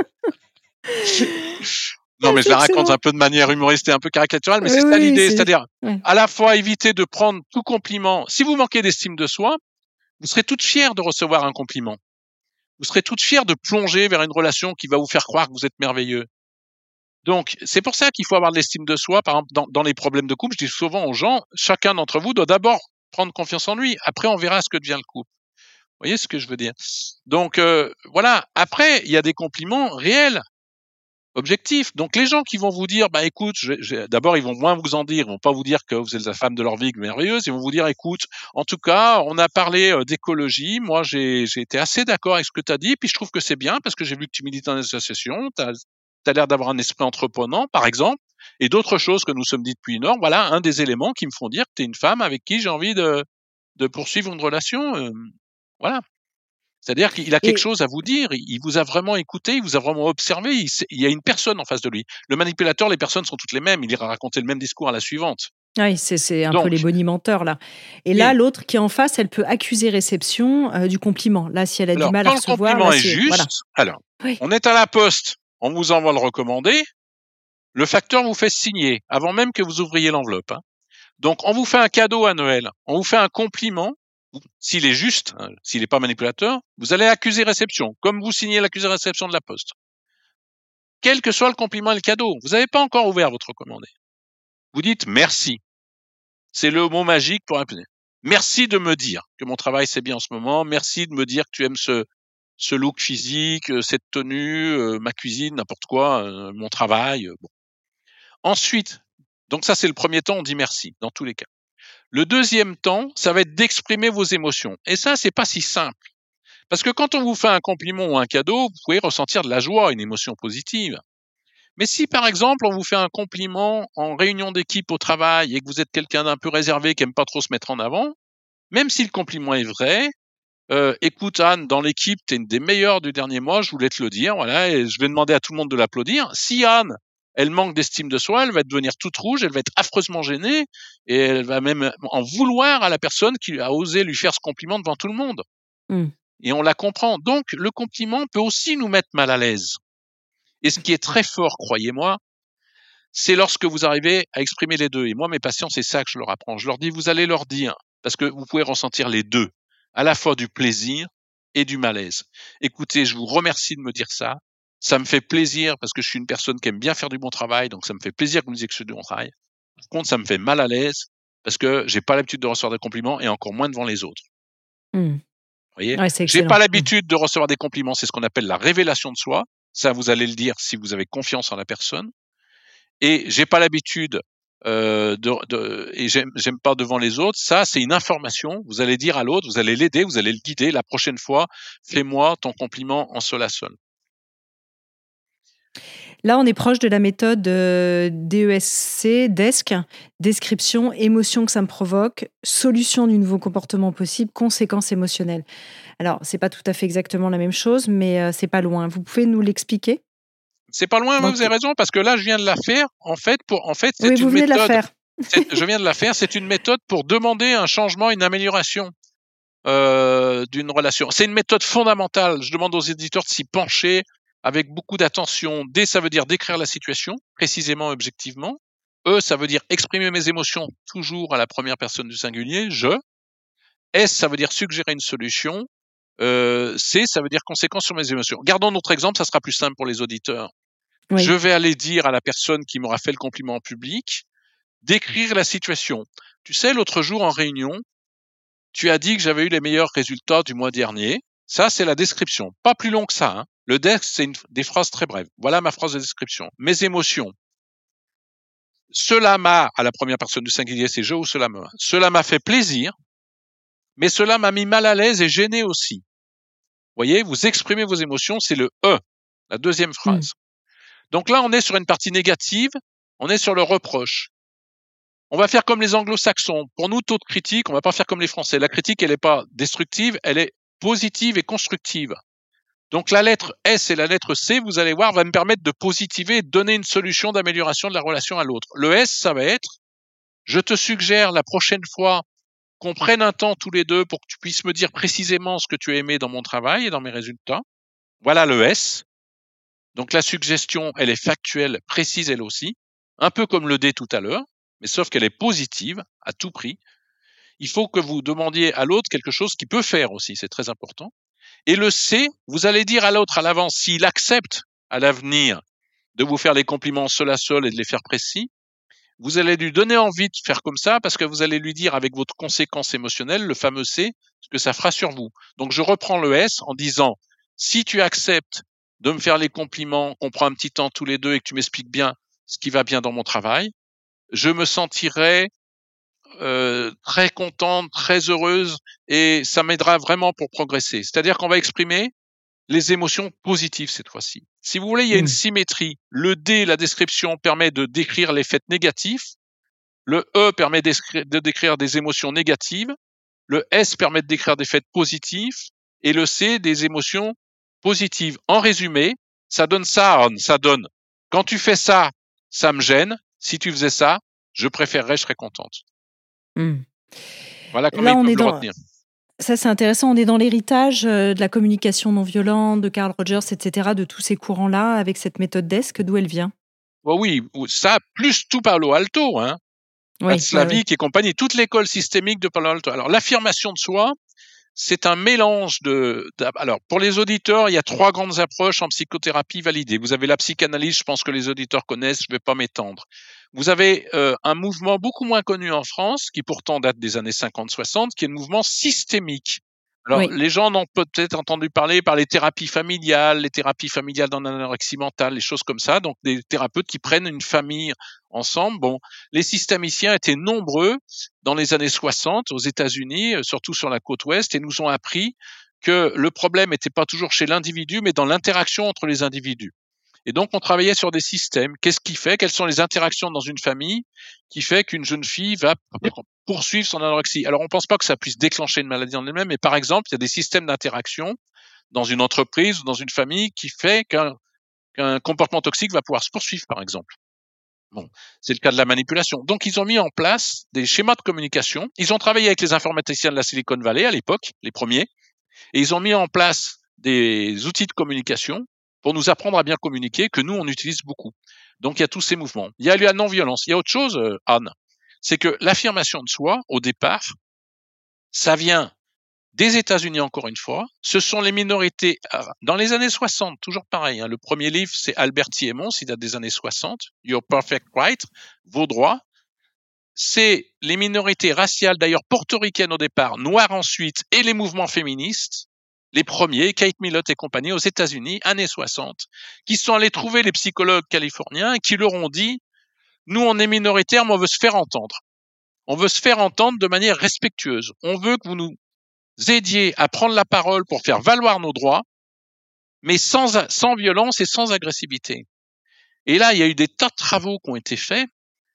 Non, mais je la raconte un peu de manière humoriste et un peu caricaturale, mais oui, c'est ça oui, l'idée, c'est... c'est-à-dire ouais. à la fois éviter de prendre tout compliment. Si vous manquez d'estime de soi, vous serez toute fière de recevoir un compliment. Vous serez toute fière de plonger vers une relation qui va vous faire croire que vous êtes merveilleux. Donc, c'est pour ça qu'il faut avoir de l'estime de soi. Par exemple, dans, dans les problèmes de couple, je dis souvent aux gens, chacun d'entre vous doit d'abord prendre confiance en lui. Après, on verra ce que devient le couple. Vous voyez ce que je veux dire ? Donc, euh, voilà. Après, il y a des compliments réels, objectifs. Donc, les gens qui vont vous dire, bah, écoute, je, je, d'abord, ils vont moins vous en dire. Ils vont pas vous dire que vous êtes la femme de leur vie merveilleuse. Ils vont vous dire, écoute, en tout cas, on a parlé euh, d'écologie. Moi, j'ai, j'ai été assez d'accord avec ce que tu as dit. Puis, je trouve que c'est bien parce que j'ai vu que tu milites dans les associations. T'as, tu as l'air d'avoir un esprit entreprenant, par exemple, et d'autres choses que nous sommes dit depuis une heure. Voilà un des éléments qui me font dire que tu es une femme avec qui j'ai envie de, de poursuivre une relation. Euh, voilà. C'est-à-dire qu'il a quelque et... chose à vous dire. Il vous a vraiment écouté, il vous a vraiment observé. Il, il y a une personne en face de lui. Le manipulateur, les personnes sont toutes les mêmes. Il ira raconter le même discours à la suivante. Oui, c'est, c'est un Donc, peu les bonimenteurs, là. Et là, oui. L'autre qui est en face, elle peut accuser réception euh, du compliment. Là, si elle a alors, du mal à recevoir... Quand le compliment là, est c'est... juste, voilà. alors, oui. on est à la poste. On vous envoie le recommandé, le facteur vous fait signer avant même que vous ouvriez l'enveloppe. Hein. Donc, on vous fait un cadeau à Noël, on vous fait un compliment, s'il est juste, hein, s'il n'est pas manipulateur, vous allez accuser réception, comme vous signez l'accusé réception de la poste. Quel que soit le compliment et le cadeau, vous n'avez pas encore ouvert votre recommandé. Vous dites merci. C'est le mot magique pour appeler. Merci de me dire que mon travail c'est bien en ce moment, merci de me dire que tu aimes ce... ce look physique, cette tenue, euh, ma cuisine, n'importe quoi, euh, mon travail. Euh, bon. Ensuite, donc ça c'est le premier temps, on dit merci, dans tous les cas. Le deuxième temps, ça va être d'exprimer vos émotions. Et ça, c'est pas si simple. Parce que quand on vous fait un compliment ou un cadeau, vous pouvez ressentir de la joie, une émotion positive. Mais si par exemple, on vous fait un compliment en réunion d'équipe au travail et que vous êtes quelqu'un d'un peu réservé qui aime pas trop se mettre en avant, même si le compliment est vrai, Euh, écoute Anne, dans l'équipe, t'es une des meilleures du dernier mois, je voulais te le dire, voilà, et je vais demander à tout le monde de l'applaudir. Si Anne, elle manque d'estime de soi, elle va devenir toute rouge, elle va être affreusement gênée, et elle va même en vouloir à la personne qui a osé lui faire ce compliment devant tout le monde. Mm. Et on la comprend. Donc, le compliment peut aussi nous mettre mal à l'aise. Et ce qui est très fort, croyez-moi, c'est lorsque vous arrivez à exprimer les deux. Et moi, mes patients, c'est ça que je leur apprends. Je leur dis, vous allez leur dire, parce que vous pouvez ressentir les deux, à la fois du plaisir et du malaise. Écoutez, je vous remercie de me dire ça. Ça me fait plaisir parce que je suis une personne qui aime bien faire du bon travail, donc ça me fait plaisir que vous me disiez que je fais du bon travail. Par contre, ça me fait mal à l'aise parce que j'ai pas l'habitude de recevoir des compliments et encore moins devant les autres. Mmh. Vous voyez, Ouais, c'est j'ai excellent. pas Mmh. l'habitude de recevoir des compliments. C'est ce qu'on appelle la révélation de soi. Ça, vous allez le dire si vous avez confiance en la personne. Et j'ai pas l'habitude euh, de, de et j'aime j'aime pas devant les autres. Ça, c'est une information. Vous allez dire à l'autre, vous allez l'aider, vous allez le guider. La prochaine fois, fais-moi ton compliment en cela seul. Là, on est proche de la méthode euh, D E S C, D E S C, description, émotion que ça me provoque, solution du nouveau comportement possible, conséquences émotionnelles. Alors, c'est pas tout à fait exactement la même chose, mais euh, c'est pas loin. Vous pouvez nous l'expliquer? C'est pas loin, Donc, vous avez raison, parce que là, je viens de la faire. En fait, pour en fait, c'est oui, une vous venez de la méthode. faire. c'est- je viens de la faire. C'est une méthode pour demander un changement, une amélioration euh, d'une relation. C'est une méthode fondamentale. Je demande aux éditeurs de s'y pencher avec beaucoup d'attention. D, ça veut dire décrire la situation, précisément, objectivement. E, ça veut dire exprimer mes émotions, toujours à la première personne du singulier, je. S, ça veut dire suggérer une solution. Euh, C, ça veut dire conséquence sur mes émotions. Gardons notre exemple, ça sera plus simple pour les auditeurs. Oui. Je vais aller dire à la personne qui m'aura fait le compliment en public, décrire la situation. Tu sais, l'autre jour en réunion, tu as dit que j'avais eu les meilleurs résultats du mois dernier. Ça, c'est la description. Pas plus long que ça. Hein. Le D E S C, c'est une, des phrases très brèves. Voilà ma phrase de description. Mes émotions. Cela m'a, à la première personne du singulier, c'est je ou cela m'a. Cela m'a fait plaisir, mais cela m'a mis mal à l'aise et gêné aussi. Vous voyez, vous exprimez vos émotions, c'est le E, la deuxième phrase. Mmh. Donc là, on est sur une partie négative, on est sur le reproche. On va faire comme les anglo-saxons. Pour nous, toute critique, on va pas faire comme les Français. La critique, elle n'est pas destructive, elle est positive et constructive. Donc la lettre S et la lettre C, vous allez voir, va me permettre de positiver et de donner une solution d'amélioration de la relation à l'autre. Le S, ça va être, je te suggère la prochaine fois qu'on prenne un temps tous les deux pour que tu puisses me dire précisément ce que tu as aimé dans mon travail et dans mes résultats. Voilà le S. Donc la suggestion, elle est factuelle, précise elle aussi, un peu comme le D tout à l'heure, mais sauf qu'elle est positive à tout prix. Il faut que vous demandiez à l'autre quelque chose qu'il peut faire aussi, c'est très important. Et le C, vous allez dire à l'autre à l'avance, s'il accepte à l'avenir de vous faire les compliments seul à seul et de les faire précis, vous allez lui donner envie de faire comme ça parce que vous allez lui dire avec votre conséquence émotionnelle, le fameux C, ce que ça fera sur vous. Donc je reprends le S en disant, si tu acceptes de me faire les compliments, qu'on prend un petit temps tous les deux et que tu m'expliques bien ce qui va bien dans mon travail, je me sentirai euh, très contente, très heureuse et ça m'aidera vraiment pour progresser. C'est-à-dire qu'on va exprimer les émotions positives cette fois-ci. Si vous voulez, il y a une symétrie. Le D, la description, permet de décrire les faits négatifs. Le E permet de décrire des émotions négatives. Le S permet de décrire des faits positifs. Et le C, des émotions positives. En résumé, ça donne ça, ça donne. Quand tu fais ça, ça me gêne. Si tu faisais ça, je préférerais, je serais contente. Mmh. Voilà comment Là, ils on peuvent est le dans... retenir. Ça, c'est intéressant. On est dans l'héritage de la communication non violente, de Carl Rogers, et cetera, de tous ces courants-là, avec cette méthode D E S C. D'où elle vient? Oh oui, ça, plus tout Palo Alto, hein. Oui, Slavic oui. et compagnie, toute l'école systémique de Palo Alto. Alors, l'affirmation de soi, c'est un mélange de, de... Alors, pour les auditeurs, il y a trois grandes approches en psychothérapie validées. Vous avez la psychanalyse, je pense que les auditeurs connaissent, je ne vais pas m'étendre. Vous avez euh, un mouvement beaucoup moins connu en France, qui pourtant date des années cinquante soixante, qui est le mouvement systémique. Alors, oui. les gens en ont peut-être entendu parler par les thérapies familiales, les thérapies familiales dans l'anorexie mentale, les choses comme ça. Donc, des thérapeutes qui prennent une famille ensemble. Bon, les systémiciens étaient nombreux dans les années soixante aux États-Unis, surtout sur la côte ouest, et nous ont appris que le problème n'était pas toujours chez l'individu, mais dans l'interaction entre les individus. Et donc, on travaillait sur des systèmes. Qu'est-ce qui fait? Quelles sont les interactions dans une famille qui fait qu'une jeune fille va poursuivre son anorexie? Alors, on ne pense pas que ça puisse déclencher une maladie en elle-même, mais par exemple, il y a des systèmes d'interaction dans une entreprise ou dans une famille qui fait qu'un, qu'un comportement toxique va pouvoir se poursuivre, par exemple. Bon, c'est le cas de la manipulation. Donc, ils ont mis en place des schémas de communication. Ils ont travaillé avec les informaticiens de la Silicon Valley à l'époque, les premiers, et ils ont mis en place des outils de communication pour nous apprendre à bien communiquer, que nous, on utilise beaucoup. Donc, il y a tous ces mouvements. Il y a la non-violence. Il y a autre chose, euh, Anne. C'est que l'affirmation de soi, au départ, ça vient des États-Unis, encore une fois. Ce sont les minorités. Dans les années soixante, toujours pareil. Hein, le premier livre, c'est Albert Thiémon, il date des années soixante. Your Perfect Right, vos droits. C'est les minorités raciales, d'ailleurs portoricaines au départ, noires ensuite, et les mouvements féministes. Les premiers, Kate Millett et compagnie, aux États-Unis, années soixante, qui sont allés trouver les psychologues californiens et qui leur ont dit « Nous, on est minoritaires, mais on veut se faire entendre. On veut se faire entendre de manière respectueuse. On veut que vous nous aidiez à prendre la parole pour faire valoir nos droits, mais sans, sans violence et sans agressivité. » Et là, il y a eu des tas de travaux qui ont été faits,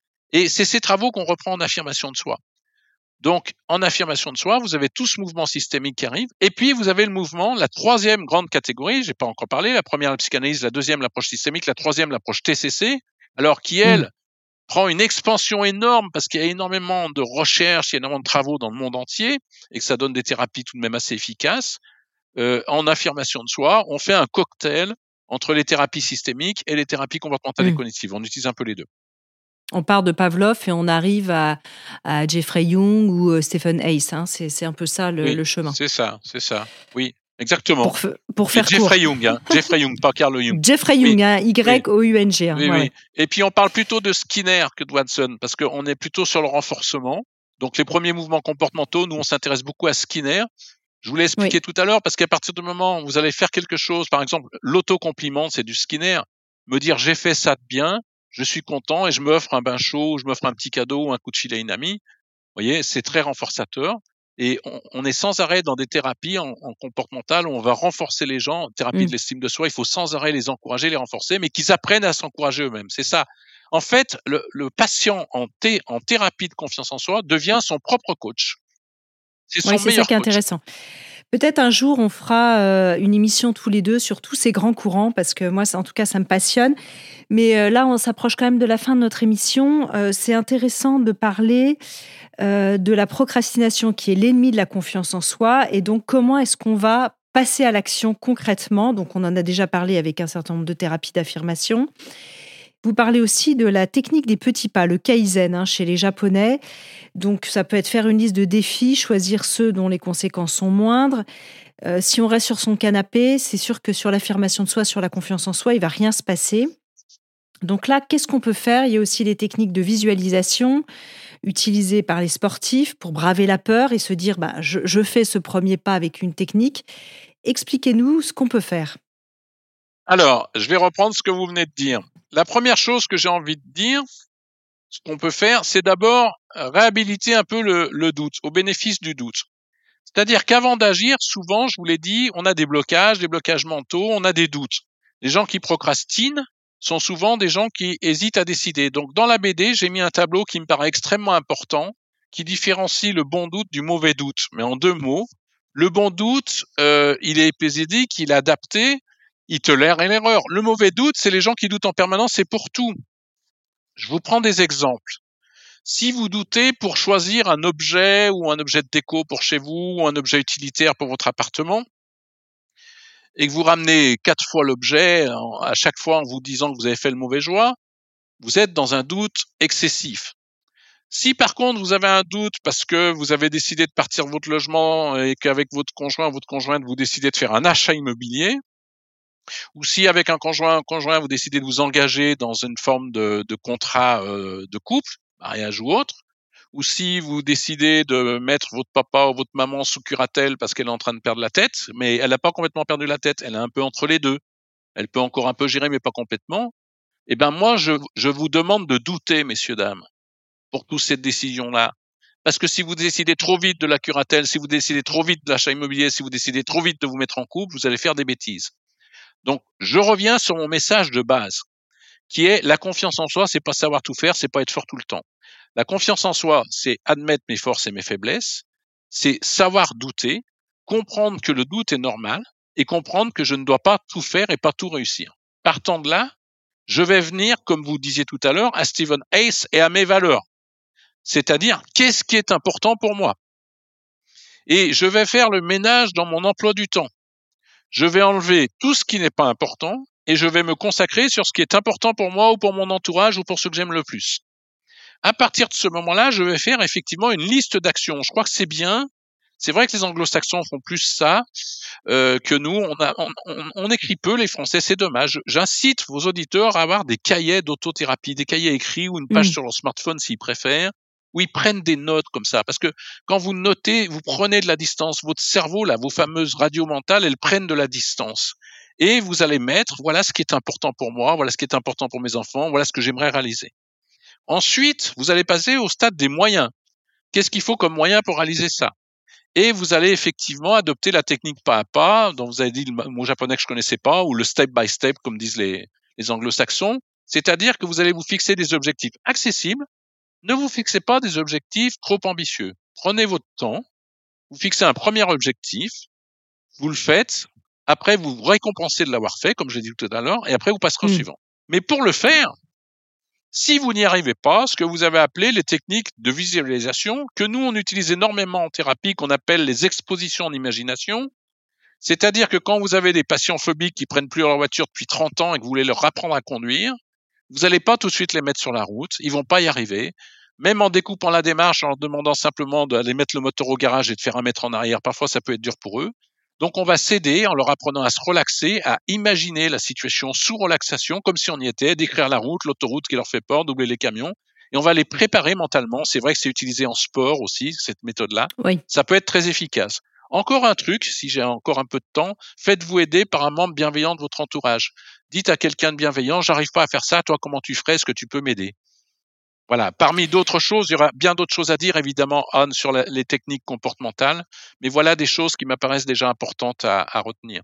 et c'est ces travaux qu'on reprend en affirmation de soi. Donc, en affirmation de soi, vous avez tout ce mouvement systémique qui arrive, et puis vous avez le mouvement, la troisième grande catégorie, j'ai pas encore parlé, la première la psychanalyse, la deuxième l'approche systémique, la troisième l'approche T C C, alors qui, elle, mmh. prend une expansion énorme parce qu'il y a énormément de recherches, il y a énormément de travaux dans le monde entier, et que ça donne des thérapies tout de même assez efficaces. Euh, en affirmation de soi, on fait un cocktail entre les thérapies systémiques et les thérapies comportementales mmh. et cognitives. On utilise un peu les deux. On part de Pavlov et on arrive à, à Jeffrey Young ou euh, Stephen Hayes. Hein. C'est, c'est un peu ça le, oui, le chemin. C'est ça, c'est ça. Oui, exactement. Pour, f- pour faire Jeffrey court. Young, hein. Jeffrey Young, pas Carl Jung. Jeffrey oui. Young, hein, Y O U N G. Hein. Oui, ouais. oui. Et puis on parle plutôt de Skinner que de Watson parce qu'on est plutôt sur le renforcement. Donc les premiers mouvements comportementaux, nous on s'intéresse beaucoup à Skinner. Je vous l'ai expliqué oui. tout à l'heure parce qu'à partir du moment où vous allez faire quelque chose, par exemple l'autocompliment, c'est du Skinner. Me dire j'ai fait ça de bien. Je suis content et je m'offre un bain chaud, je m'offre un petit cadeau ou un coup de fil à une amie. Vous voyez, c'est très renforçateur. Et on, on est sans arrêt dans des thérapies en, en comportemental où on va renforcer les gens. Thérapie mmh. de l'estime de soi, il faut sans arrêt les encourager, les renforcer, mais qu'ils apprennent à s'encourager eux-mêmes. C'est ça. En fait, le, le patient en, thé, en thérapie de confiance en soi devient son propre coach. C'est son oui, c'est meilleur ça qui est coach. Intéressant. Peut-être un jour, on fera euh, une émission tous les deux sur tous ces grands courants, parce que moi, ça, en tout cas, ça me passionne. Mais euh, là, on s'approche quand même de la fin de notre émission. Euh, c'est intéressant de parler euh, de la procrastination, qui est l'ennemi de la confiance en soi. Et donc, comment est-ce qu'on va passer à l'action concrètement ? Donc, on en a déjà parlé avec un certain nombre de thérapies d'affirmation. Vous parlez aussi de la technique des petits pas, le kaizen, hein, chez les Japonais. Donc, ça peut être faire une liste de défis, choisir ceux dont les conséquences sont moindres. Euh, si on reste sur son canapé, c'est sûr que sur l'affirmation de soi, sur la confiance en soi, il ne va rien se passer. Donc là, qu'est-ce qu'on peut faire ? Il y a aussi les techniques de visualisation utilisées par les sportifs pour braver la peur et se dire bah, « je, je fais ce premier pas avec une technique ». Expliquez-nous ce qu'on peut faire. Alors, je vais reprendre ce que vous venez de dire. La première chose que j'ai envie de dire, ce qu'on peut faire, c'est d'abord réhabiliter un peu le, le doute, au bénéfice du doute. C'est-à-dire qu'avant d'agir, souvent, je vous l'ai dit, on a des blocages, des blocages mentaux, on a des doutes. Les gens qui procrastinent sont souvent des gens qui hésitent à décider. Donc, dans la B D, j'ai mis un tableau qui me paraît extrêmement important, qui différencie le bon doute du mauvais doute. Mais en deux mots, le bon doute, euh, il est épisodique, il est adapté, il tolère l'erreur. Le mauvais doute, c'est les gens qui doutent en permanence, c'est pour tout. Je vous prends des exemples. Si vous doutez pour choisir un objet ou un objet de déco pour chez vous ou un objet utilitaire pour votre appartement et que vous ramenez quatre fois l'objet à chaque fois en vous disant que vous avez fait le mauvais choix, vous êtes dans un doute excessif. Si par contre vous avez un doute parce que vous avez décidé de partir de votre logement et qu'avec votre conjoint ou votre conjointe vous décidez de faire un achat immobilier, ou si avec un conjoint, un conjoint vous décidez de vous engager dans une forme de, de contrat euh, de couple, mariage ou autre, ou si vous décidez de mettre votre papa ou votre maman sous curatelle parce qu'elle est en train de perdre la tête, mais elle n'a pas complètement perdu la tête, elle est un peu entre les deux, elle peut encore un peu gérer mais pas complètement, eh ben moi je, je vous demande de douter, messieurs, dames, pour toute cette décision-là. Parce que si vous décidez trop vite de la curatelle, si vous décidez trop vite de l'achat immobilier, si vous décidez trop vite de vous mettre en couple, vous allez faire des bêtises. Donc, je reviens sur mon message de base, qui est la confiance en soi, c'est pas savoir tout faire, c'est pas être fort tout le temps. La confiance en soi, c'est admettre mes forces et mes faiblesses, c'est savoir douter, comprendre que le doute est normal et comprendre que je ne dois pas tout faire et pas tout réussir. Partant de là, je vais venir, comme vous disiez tout à l'heure, à Stephen Hayes et à mes valeurs. C'est-à-dire, qu'est-ce qui est important pour moi ? Et je vais faire le ménage dans mon emploi du temps. Je vais enlever tout ce qui n'est pas important et je vais me consacrer sur ce qui est important pour moi ou pour mon entourage ou pour ce que j'aime le plus. À partir de ce moment-là, je vais faire effectivement une liste d'actions. Je crois que c'est bien. C'est vrai que les anglo-saxons font plus ça euh, que nous. On, a, on, on, on écrit peu, les Français, c'est dommage. J'incite vos auditeurs à avoir des cahiers d'autothérapie, des cahiers écrits ou une page mmh. sur leur smartphone s'ils préfèrent, où ils prennent des notes comme ça. Parce que quand vous notez, vous prenez de la distance. Votre cerveau, là, vos fameuses radios mentales, elles prennent de la distance. Et vous allez mettre, voilà ce qui est important pour moi, voilà ce qui est important pour mes enfants, voilà ce que j'aimerais réaliser. Ensuite, vous allez passer au stade des moyens. Qu'est-ce qu'il faut comme moyen pour réaliser ça? Et vous allez effectivement adopter la technique pas à pas, dont vous avez dit le mot japonais que je connaissais pas, ou le step by step, comme disent les, les anglo-saxons. C'est-à-dire que vous allez vous fixer des objectifs accessibles. Ne vous fixez pas des objectifs trop ambitieux. Prenez votre temps. Vous fixez un premier objectif. Vous le faites. Après, vous vous récompensez de l'avoir fait, comme j'ai dit tout à l'heure, et après, vous passerez mmh. au suivant. Mais pour le faire, si vous n'y arrivez pas, ce que vous avez appelé les techniques de visualisation, que nous, on utilise énormément en thérapie, qu'on appelle les expositions en imagination, c'est-à-dire que quand vous avez des patients phobiques qui prennent plus leur voiture depuis trente ans et que vous voulez leur apprendre à conduire, vous n'allez pas tout de suite les mettre sur la route, ils vont pas y arriver. Même en découpant la démarche, en leur demandant simplement d'aller mettre le moteur au garage et de faire un mètre en arrière, parfois ça peut être dur pour eux. Donc, on va s'aider en leur apprenant à se relaxer, à imaginer la situation sous relaxation, comme si on y était, décrire la route, l'autoroute qui leur fait peur, doubler les camions. Et on va les préparer mentalement. C'est vrai que c'est utilisé en sport aussi, cette méthode-là. Oui. Ça peut être très efficace. Encore un truc, si j'ai encore un peu de temps, faites-vous aider par un membre bienveillant de votre entourage. Dites à quelqu'un de bienveillant, j'arrive pas à faire ça, toi, comment tu ferais? Est-ce que tu peux m'aider? Voilà. Parmi d'autres choses, il y aura bien d'autres choses à dire, évidemment, Anne, sur la, les techniques comportementales. Mais voilà des choses qui m'apparaissent déjà importantes à, à retenir.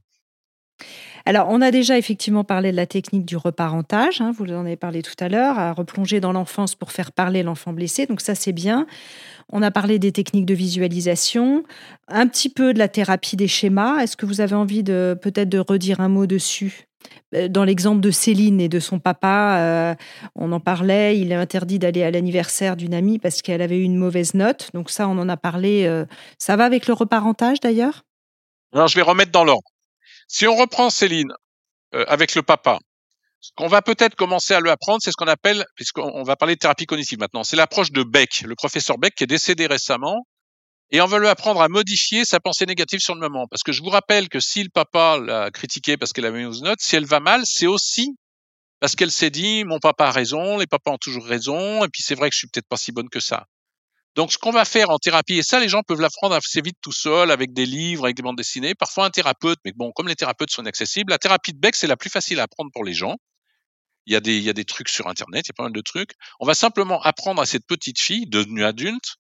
Alors, on a déjà effectivement parlé de la technique du reparentage, hein, vous en avez parlé tout à l'heure, à replonger dans l'enfance pour faire parler l'enfant blessé, donc ça c'est bien. On a parlé des techniques de visualisation, un petit peu de la thérapie des schémas. Est-ce que vous avez envie de peut-être de redire un mot dessus ? Dans l'exemple de Céline et de son papa, euh, on en parlait, il est interdit d'aller à l'anniversaire d'une amie parce qu'elle avait eu une mauvaise note, donc ça on en a parlé. Euh, ça va avec le reparentage d'ailleurs ? Alors je vais remettre dans l'ordre. Si on reprend Céline euh, avec le papa, ce qu'on va peut-être commencer à lui apprendre, c'est ce qu'on appelle, puisqu'on va parler de thérapie cognitive maintenant, c'est l'approche de Beck, le professeur Beck qui est décédé récemment, et on va lui apprendre à modifier sa pensée négative sur le moment. Parce que je vous rappelle que si le papa l'a critiqué parce qu'elle avait une mauvaise note, si elle va mal, c'est aussi parce qu'elle s'est dit « mon papa a raison, les papas ont toujours raison, et puis c'est vrai que je suis peut-être pas si bonne que ça ». Donc, ce qu'on va faire en thérapie, et ça, les gens peuvent l'apprendre assez vite tout seuls, avec des livres, avec des bandes dessinées, parfois un thérapeute, mais bon, comme les thérapeutes sont inaccessibles, la thérapie de Beck, c'est la plus facile à apprendre pour les gens. Il y a des, il y a des trucs sur Internet, il y a pas mal de trucs. On va simplement apprendre à cette petite fille, devenue adulte,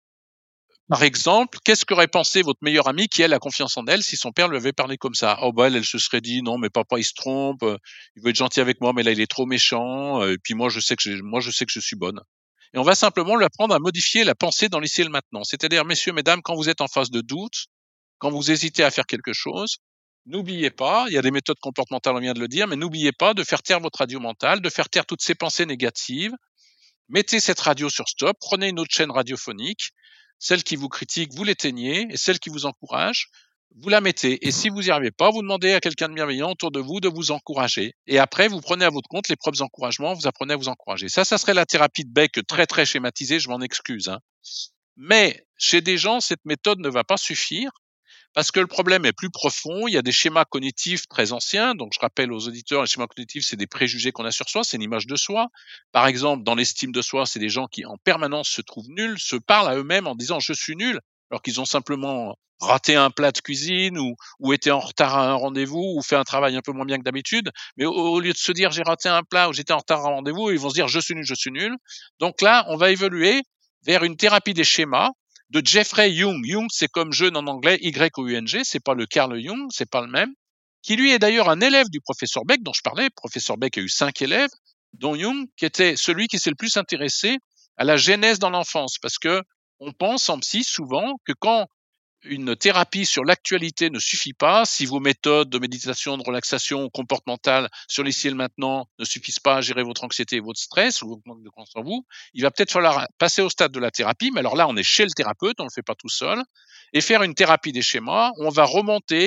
par exemple, qu'est-ce qu'aurait pensé votre meilleure amie qui, elle, a confiance en elle si son père lui avait parlé comme ça? Oh, bah, elle, elle se serait dit, non, mais papa, il se trompe, il veut être gentil avec moi, mais là, il est trop méchant, et puis moi, je sais que je, moi, je sais que je suis bonne. Et on va simplement lui apprendre à modifier la pensée dans l'ici et le maintenant. C'est-à-dire, messieurs, mesdames, quand vous êtes en phase de doute, quand vous hésitez à faire quelque chose, n'oubliez pas, il y a des méthodes comportementales, on vient de le dire, mais n'oubliez pas de faire taire votre radio mentale, de faire taire toutes ces pensées négatives. Mettez cette radio sur stop, prenez une autre chaîne radiophonique, celle qui vous critique, vous l'éteignez, et celle qui vous encourage, vous la mettez. Et si vous n'y arrivez pas, vous demandez à quelqu'un de bienveillant autour de vous de vous encourager. Et après, vous prenez à votre compte les propres encouragements, vous apprenez à vous encourager. Ça, ça serait la thérapie de Beck très, très schématisée, je m'en excuse. Hein. Mais chez des gens, cette méthode ne va pas suffire parce que le problème est plus profond. Il y a des schémas cognitifs très anciens. Donc, je rappelle aux auditeurs, les schémas cognitifs, c'est des préjugés qu'on a sur soi, c'est une image de soi. Par exemple, dans l'estime de soi, c'est des gens qui, en permanence, se trouvent nuls, se parlent à eux-mêmes en disant « je suis nul », alors qu'ils ont simplement raté un plat de cuisine ou, ou été en retard à un rendez-vous ou fait un travail un peu moins bien que d'habitude. Mais au, au lieu de se dire « j'ai raté un plat » ou « j'étais en retard à un rendez-vous », ils vont se dire « je suis nul, je suis nul ». Donc là, on va évoluer vers une thérapie des schémas de Jeffrey Young. Young, c'est comme jeune en anglais, Y O U N G, c'est pas le Carl Jung, c'est pas le même, qui lui est d'ailleurs un élève du professeur Beck dont je parlais. Le professeur Beck a eu cinq élèves, dont Jung, qui était celui qui s'est le plus intéressé à la genèse dans l'enfance, parce que on pense en psy souvent que quand une thérapie sur l'actualité ne suffit pas, si vos méthodes de méditation, de relaxation comportementale sur l'ici et le maintenant ne suffisent pas à gérer votre anxiété et votre stress ou votre manque de confiance en vous, il va peut-être falloir passer au stade de la thérapie, mais alors là, on est chez le thérapeute, on ne le fait pas tout seul, et faire une thérapie des schémas où on va remonter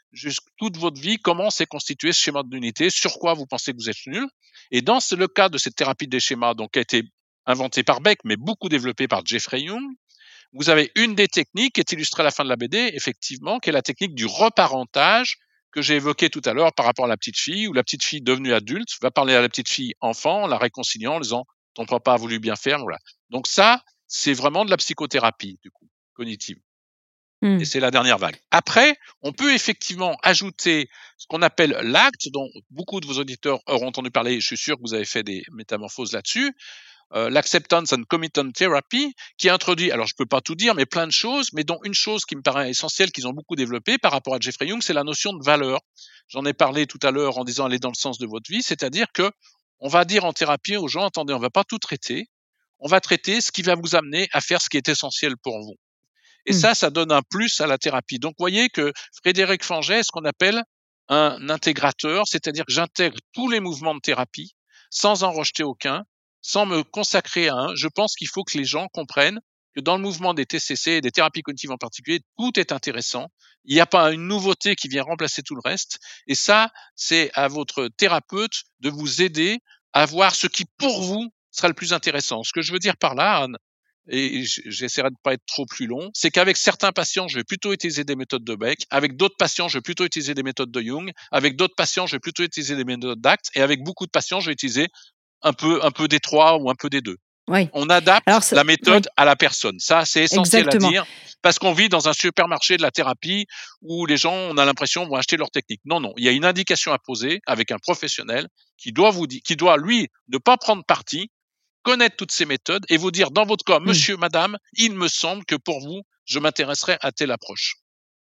jusqu'à toute votre vie, comment s'est constitué ce schéma d'unité, sur quoi vous pensez que vous êtes nul. Et dans le cas de cette thérapie des schémas, donc qui a été inventée par Beck, mais beaucoup développée par Jeffrey Young, vous avez une des techniques qui est illustrée à la fin de la B D, effectivement, qui est la technique du reparentage que j'ai évoquée tout à l'heure par rapport à la petite fille, où la petite fille devenue adulte va parler à la petite fille enfant, en la réconciliant, en disant « ton papa a voulu bien faire ». Voilà. Donc ça, c'est vraiment de la psychothérapie, du coup, cognitive. Mmh. Et c'est la dernière vague. Après, on peut effectivement ajouter ce qu'on appelle l'acte, dont beaucoup de vos auditeurs auront entendu parler, je suis sûr que vous avez fait des métamorphoses là-dessus, euh, l'acceptance and commitment therapy, qui introduit, alors je peux pas tout dire, mais plein de choses, mais dont une chose qui me paraît essentielle qu'ils ont beaucoup développée par rapport à Jeffrey Young, c'est la notion de valeur. J'en ai parlé tout à l'heure en disant aller dans le sens de votre vie, c'est-à-dire que on va dire en thérapie aux gens, attendez, on va pas tout traiter, on va traiter ce qui va vous amener à faire ce qui est essentiel pour vous. Et mmh. ça, ça donne un plus à la thérapie. Donc, vous voyez que Frédéric Fanget est ce qu'on appelle un intégrateur, c'est-à-dire que j'intègre tous les mouvements de thérapie sans en rejeter aucun, sans me consacrer à un. Je pense qu'il faut que les gens comprennent que dans le mouvement des T C C et des thérapies cognitives en particulier, tout est intéressant. Il n'y a pas une nouveauté qui vient remplacer tout le reste. Et ça, c'est à votre thérapeute de vous aider à voir ce qui, pour vous, sera le plus intéressant. Ce que je veux dire par là, Anne, et j'essaierai de pas être trop plus long, c'est qu'avec certains patients, je vais plutôt utiliser des méthodes de Beck, avec d'autres patients, je vais plutôt utiliser des méthodes de Jung, avec d'autres patients, je vais plutôt utiliser des méthodes d'Act, et avec beaucoup de patients, je vais utiliser un peu, un peu des trois ou un peu des deux. Oui. On adapte Alors, la méthode oui. à la personne. Ça, c'est essentiel Exactement. à dire, parce qu'on vit dans un supermarché de la thérapie où les gens, on a l'impression, vont acheter leur technique. Non, non, il y a une indication à poser avec un professionnel qui doit vous dire, qui doit, lui, ne pas prendre parti, connaître toutes ces méthodes et vous dire dans votre cas, mmh. monsieur, madame, il me semble que pour vous, je m'intéresserai à telle approche.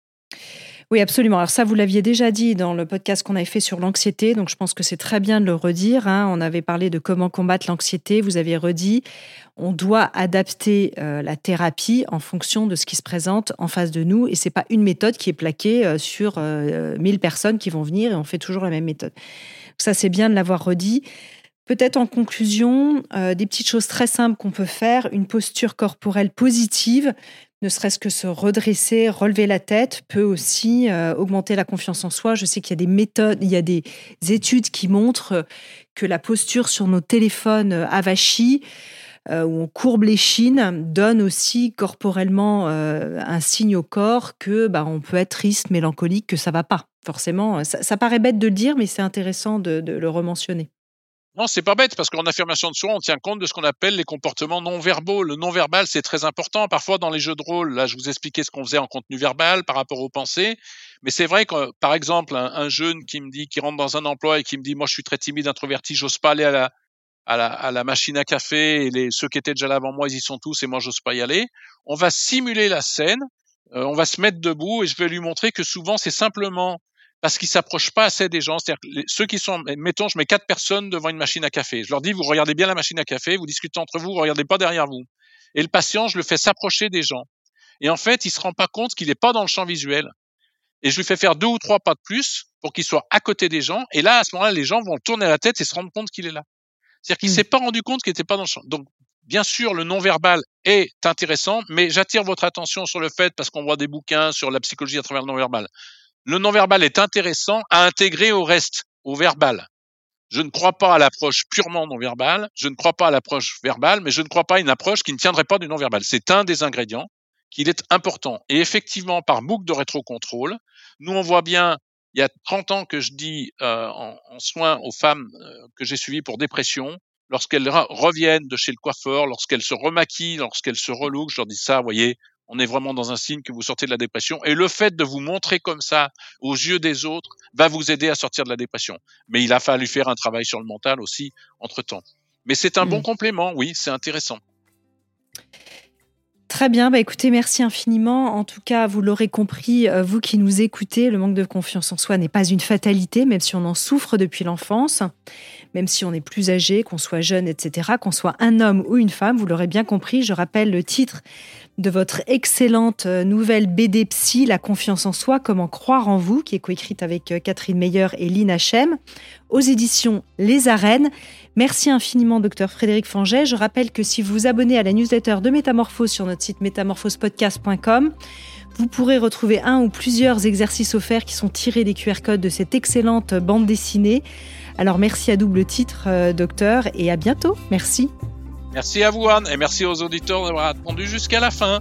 Oui, absolument. Alors ça, vous l'aviez déjà dit dans le podcast qu'on avait fait sur l'anxiété, donc je pense que c'est très bien de le redire. Hein. On avait parlé de comment combattre l'anxiété, vous avez redit, on doit adapter euh, la thérapie en fonction de ce qui se présente en face de nous, et c'est pas une méthode qui est plaquée euh, sur euh, mille personnes qui vont venir et on fait toujours la même méthode. Donc ça, c'est bien de l'avoir redit. Peut-être en conclusion, euh, des petites choses très simples qu'on peut faire, une posture corporelle positive, ne serait-ce que se redresser, relever la tête, peut aussi euh, augmenter la confiance en soi. Je sais qu'il y a des méthodes, il y a des études qui montrent que la posture sur nos téléphones avachis, euh, où on courbe les chines, donne aussi corporellement euh, un signe au corps que bah, on peut être triste, mélancolique, que ça va pas. Forcément, ça, ça paraît bête de le dire, mais c'est intéressant de, de le rementionner. Non, c'est pas bête, parce qu'en affirmation de soi, on tient compte de ce qu'on appelle les comportements non-verbaux. Le non-verbal, c'est très important. Parfois, dans les jeux de rôle, là, je vous expliquais ce qu'on faisait en contenu verbal par rapport aux pensées. Mais c'est vrai que, par exemple, un, un jeune qui me dit, qui rentre dans un emploi et qui me dit, moi, je suis très timide, introverti, j'ose pas aller à la, à la, à la machine à café, et les, ceux qui étaient déjà là avant moi, ils y sont tous, et moi, j'ose pas y aller. On va simuler la scène, euh, on va se mettre debout, et je vais lui montrer que souvent, c'est simplement parce qu'ils s'approchent pas assez des gens. C'est-à-dire que les, ceux qui sont, mettons, je mets quatre personnes devant une machine à café. Je leur dis, vous regardez bien la machine à café, vous discutez entre vous, vous regardez pas derrière vous. Et le patient, je le fais s'approcher des gens. Et en fait, il se rend pas compte qu'il est pas dans le champ visuel. Et je lui fais faire deux ou trois pas de plus pour qu'il soit à côté des gens. Et là, à ce moment-là, les gens vont tourner la tête et se rendre compte qu'il est là. C'est-à-dire qu'il mmh. s'est pas rendu compte qu'il était pas dans le champ. Donc, bien sûr, le non-verbal est intéressant, mais j'attire votre attention sur le fait, parce qu'on voit des bouquins sur la psychologie à travers le non-verbal. Le non-verbal est intéressant à intégrer au reste, au verbal. Je ne crois pas à l'approche purement non-verbale, je ne crois pas à l'approche verbale, mais je ne crois pas à une approche qui ne tiendrait pas du non-verbal. C'est un des ingrédients qu'il est important. Et effectivement, par boucle de rétrocontrôle, nous on voit bien, il y a trente ans que je dis euh, en, en soins aux femmes euh, que j'ai suivies pour dépression, lorsqu'elles re- reviennent de chez le coiffeur, lorsqu'elles se remaquillent, lorsqu'elles se relookent, je leur dis ça, vous voyez, on est vraiment dans un signe que vous sortez de la dépression. Et le fait de vous montrer comme ça aux yeux des autres va vous aider à sortir de la dépression. Mais il a fallu faire un travail sur le mental aussi entre-temps. Mais c'est un mmh. bon complément, oui, c'est intéressant. Très bien, bah écoutez, merci infiniment. En tout cas, vous l'aurez compris, vous qui nous écoutez, le manque de confiance en soi n'est pas une fatalité, même si on en souffre depuis l'enfance, même si on est plus âgé, qu'on soit jeune, et cetera, qu'on soit un homme ou une femme, vous l'aurez bien compris. Je rappelle le titre de votre excellente nouvelle B D Psy, La confiance en soi, comment croire en vous, qui est coécrite avec Catherine Meyer et Lynn Hachem, aux éditions Les Arènes. Merci infiniment, docteur Frédéric Fanget. Je rappelle que si vous vous abonnez à la newsletter de Métamorphose sur notre site métamorphose podcast point com, Vous pourrez retrouver un ou plusieurs exercices offerts qui sont tirés des Q R codes de cette excellente bande dessinée. Alors merci à double titre, euh, docteur, et à bientôt. Merci. Merci à vous, Anne, et merci aux auditeurs d'avoir attendu jusqu'à la fin.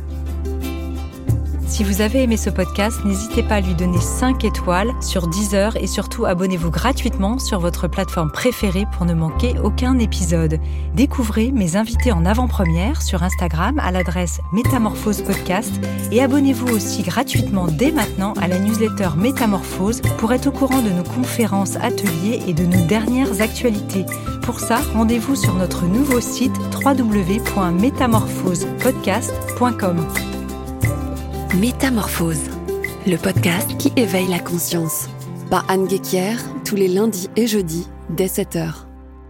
Si vous avez aimé ce podcast, n'hésitez pas à lui donner cinq étoiles sur Deezer et surtout abonnez-vous gratuitement sur votre plateforme préférée pour ne manquer aucun épisode. Découvrez mes invités en avant-première sur Instagram à l'adresse Métamorphose Podcast et abonnez-vous aussi gratuitement dès maintenant à la newsletter Métamorphose pour être au courant de nos conférences, ateliers et de nos dernières actualités. Pour ça, rendez-vous sur notre nouveau site w w w point métamorphose podcast point com. Métamorphose, le podcast qui éveille la conscience. Par Anne Guéquière, tous les lundis et jeudis, dès sept heures.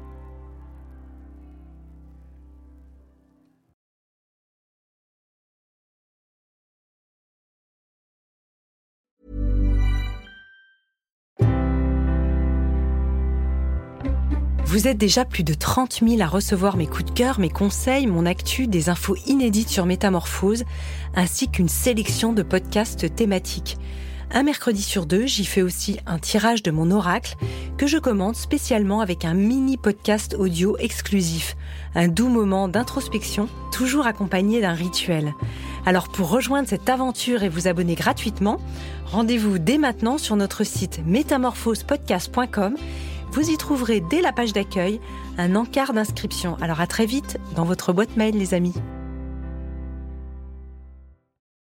Vous êtes déjà plus de trente mille à recevoir mes coups de cœur, mes conseils, mon actu, des infos inédites sur Métamorphose, ainsi qu'une sélection de podcasts thématiques. Un mercredi sur deux, j'y fais aussi un tirage de mon oracle que je commente spécialement avec un mini podcast audio exclusif. Un doux moment d'introspection, toujours accompagné d'un rituel. Alors pour rejoindre cette aventure et vous abonner gratuitement, rendez-vous dès maintenant sur notre site métamorphose podcast point com. Vous y trouverez dès la page d'accueil un encart d'inscription. Alors à très vite dans votre boîte mail les amis.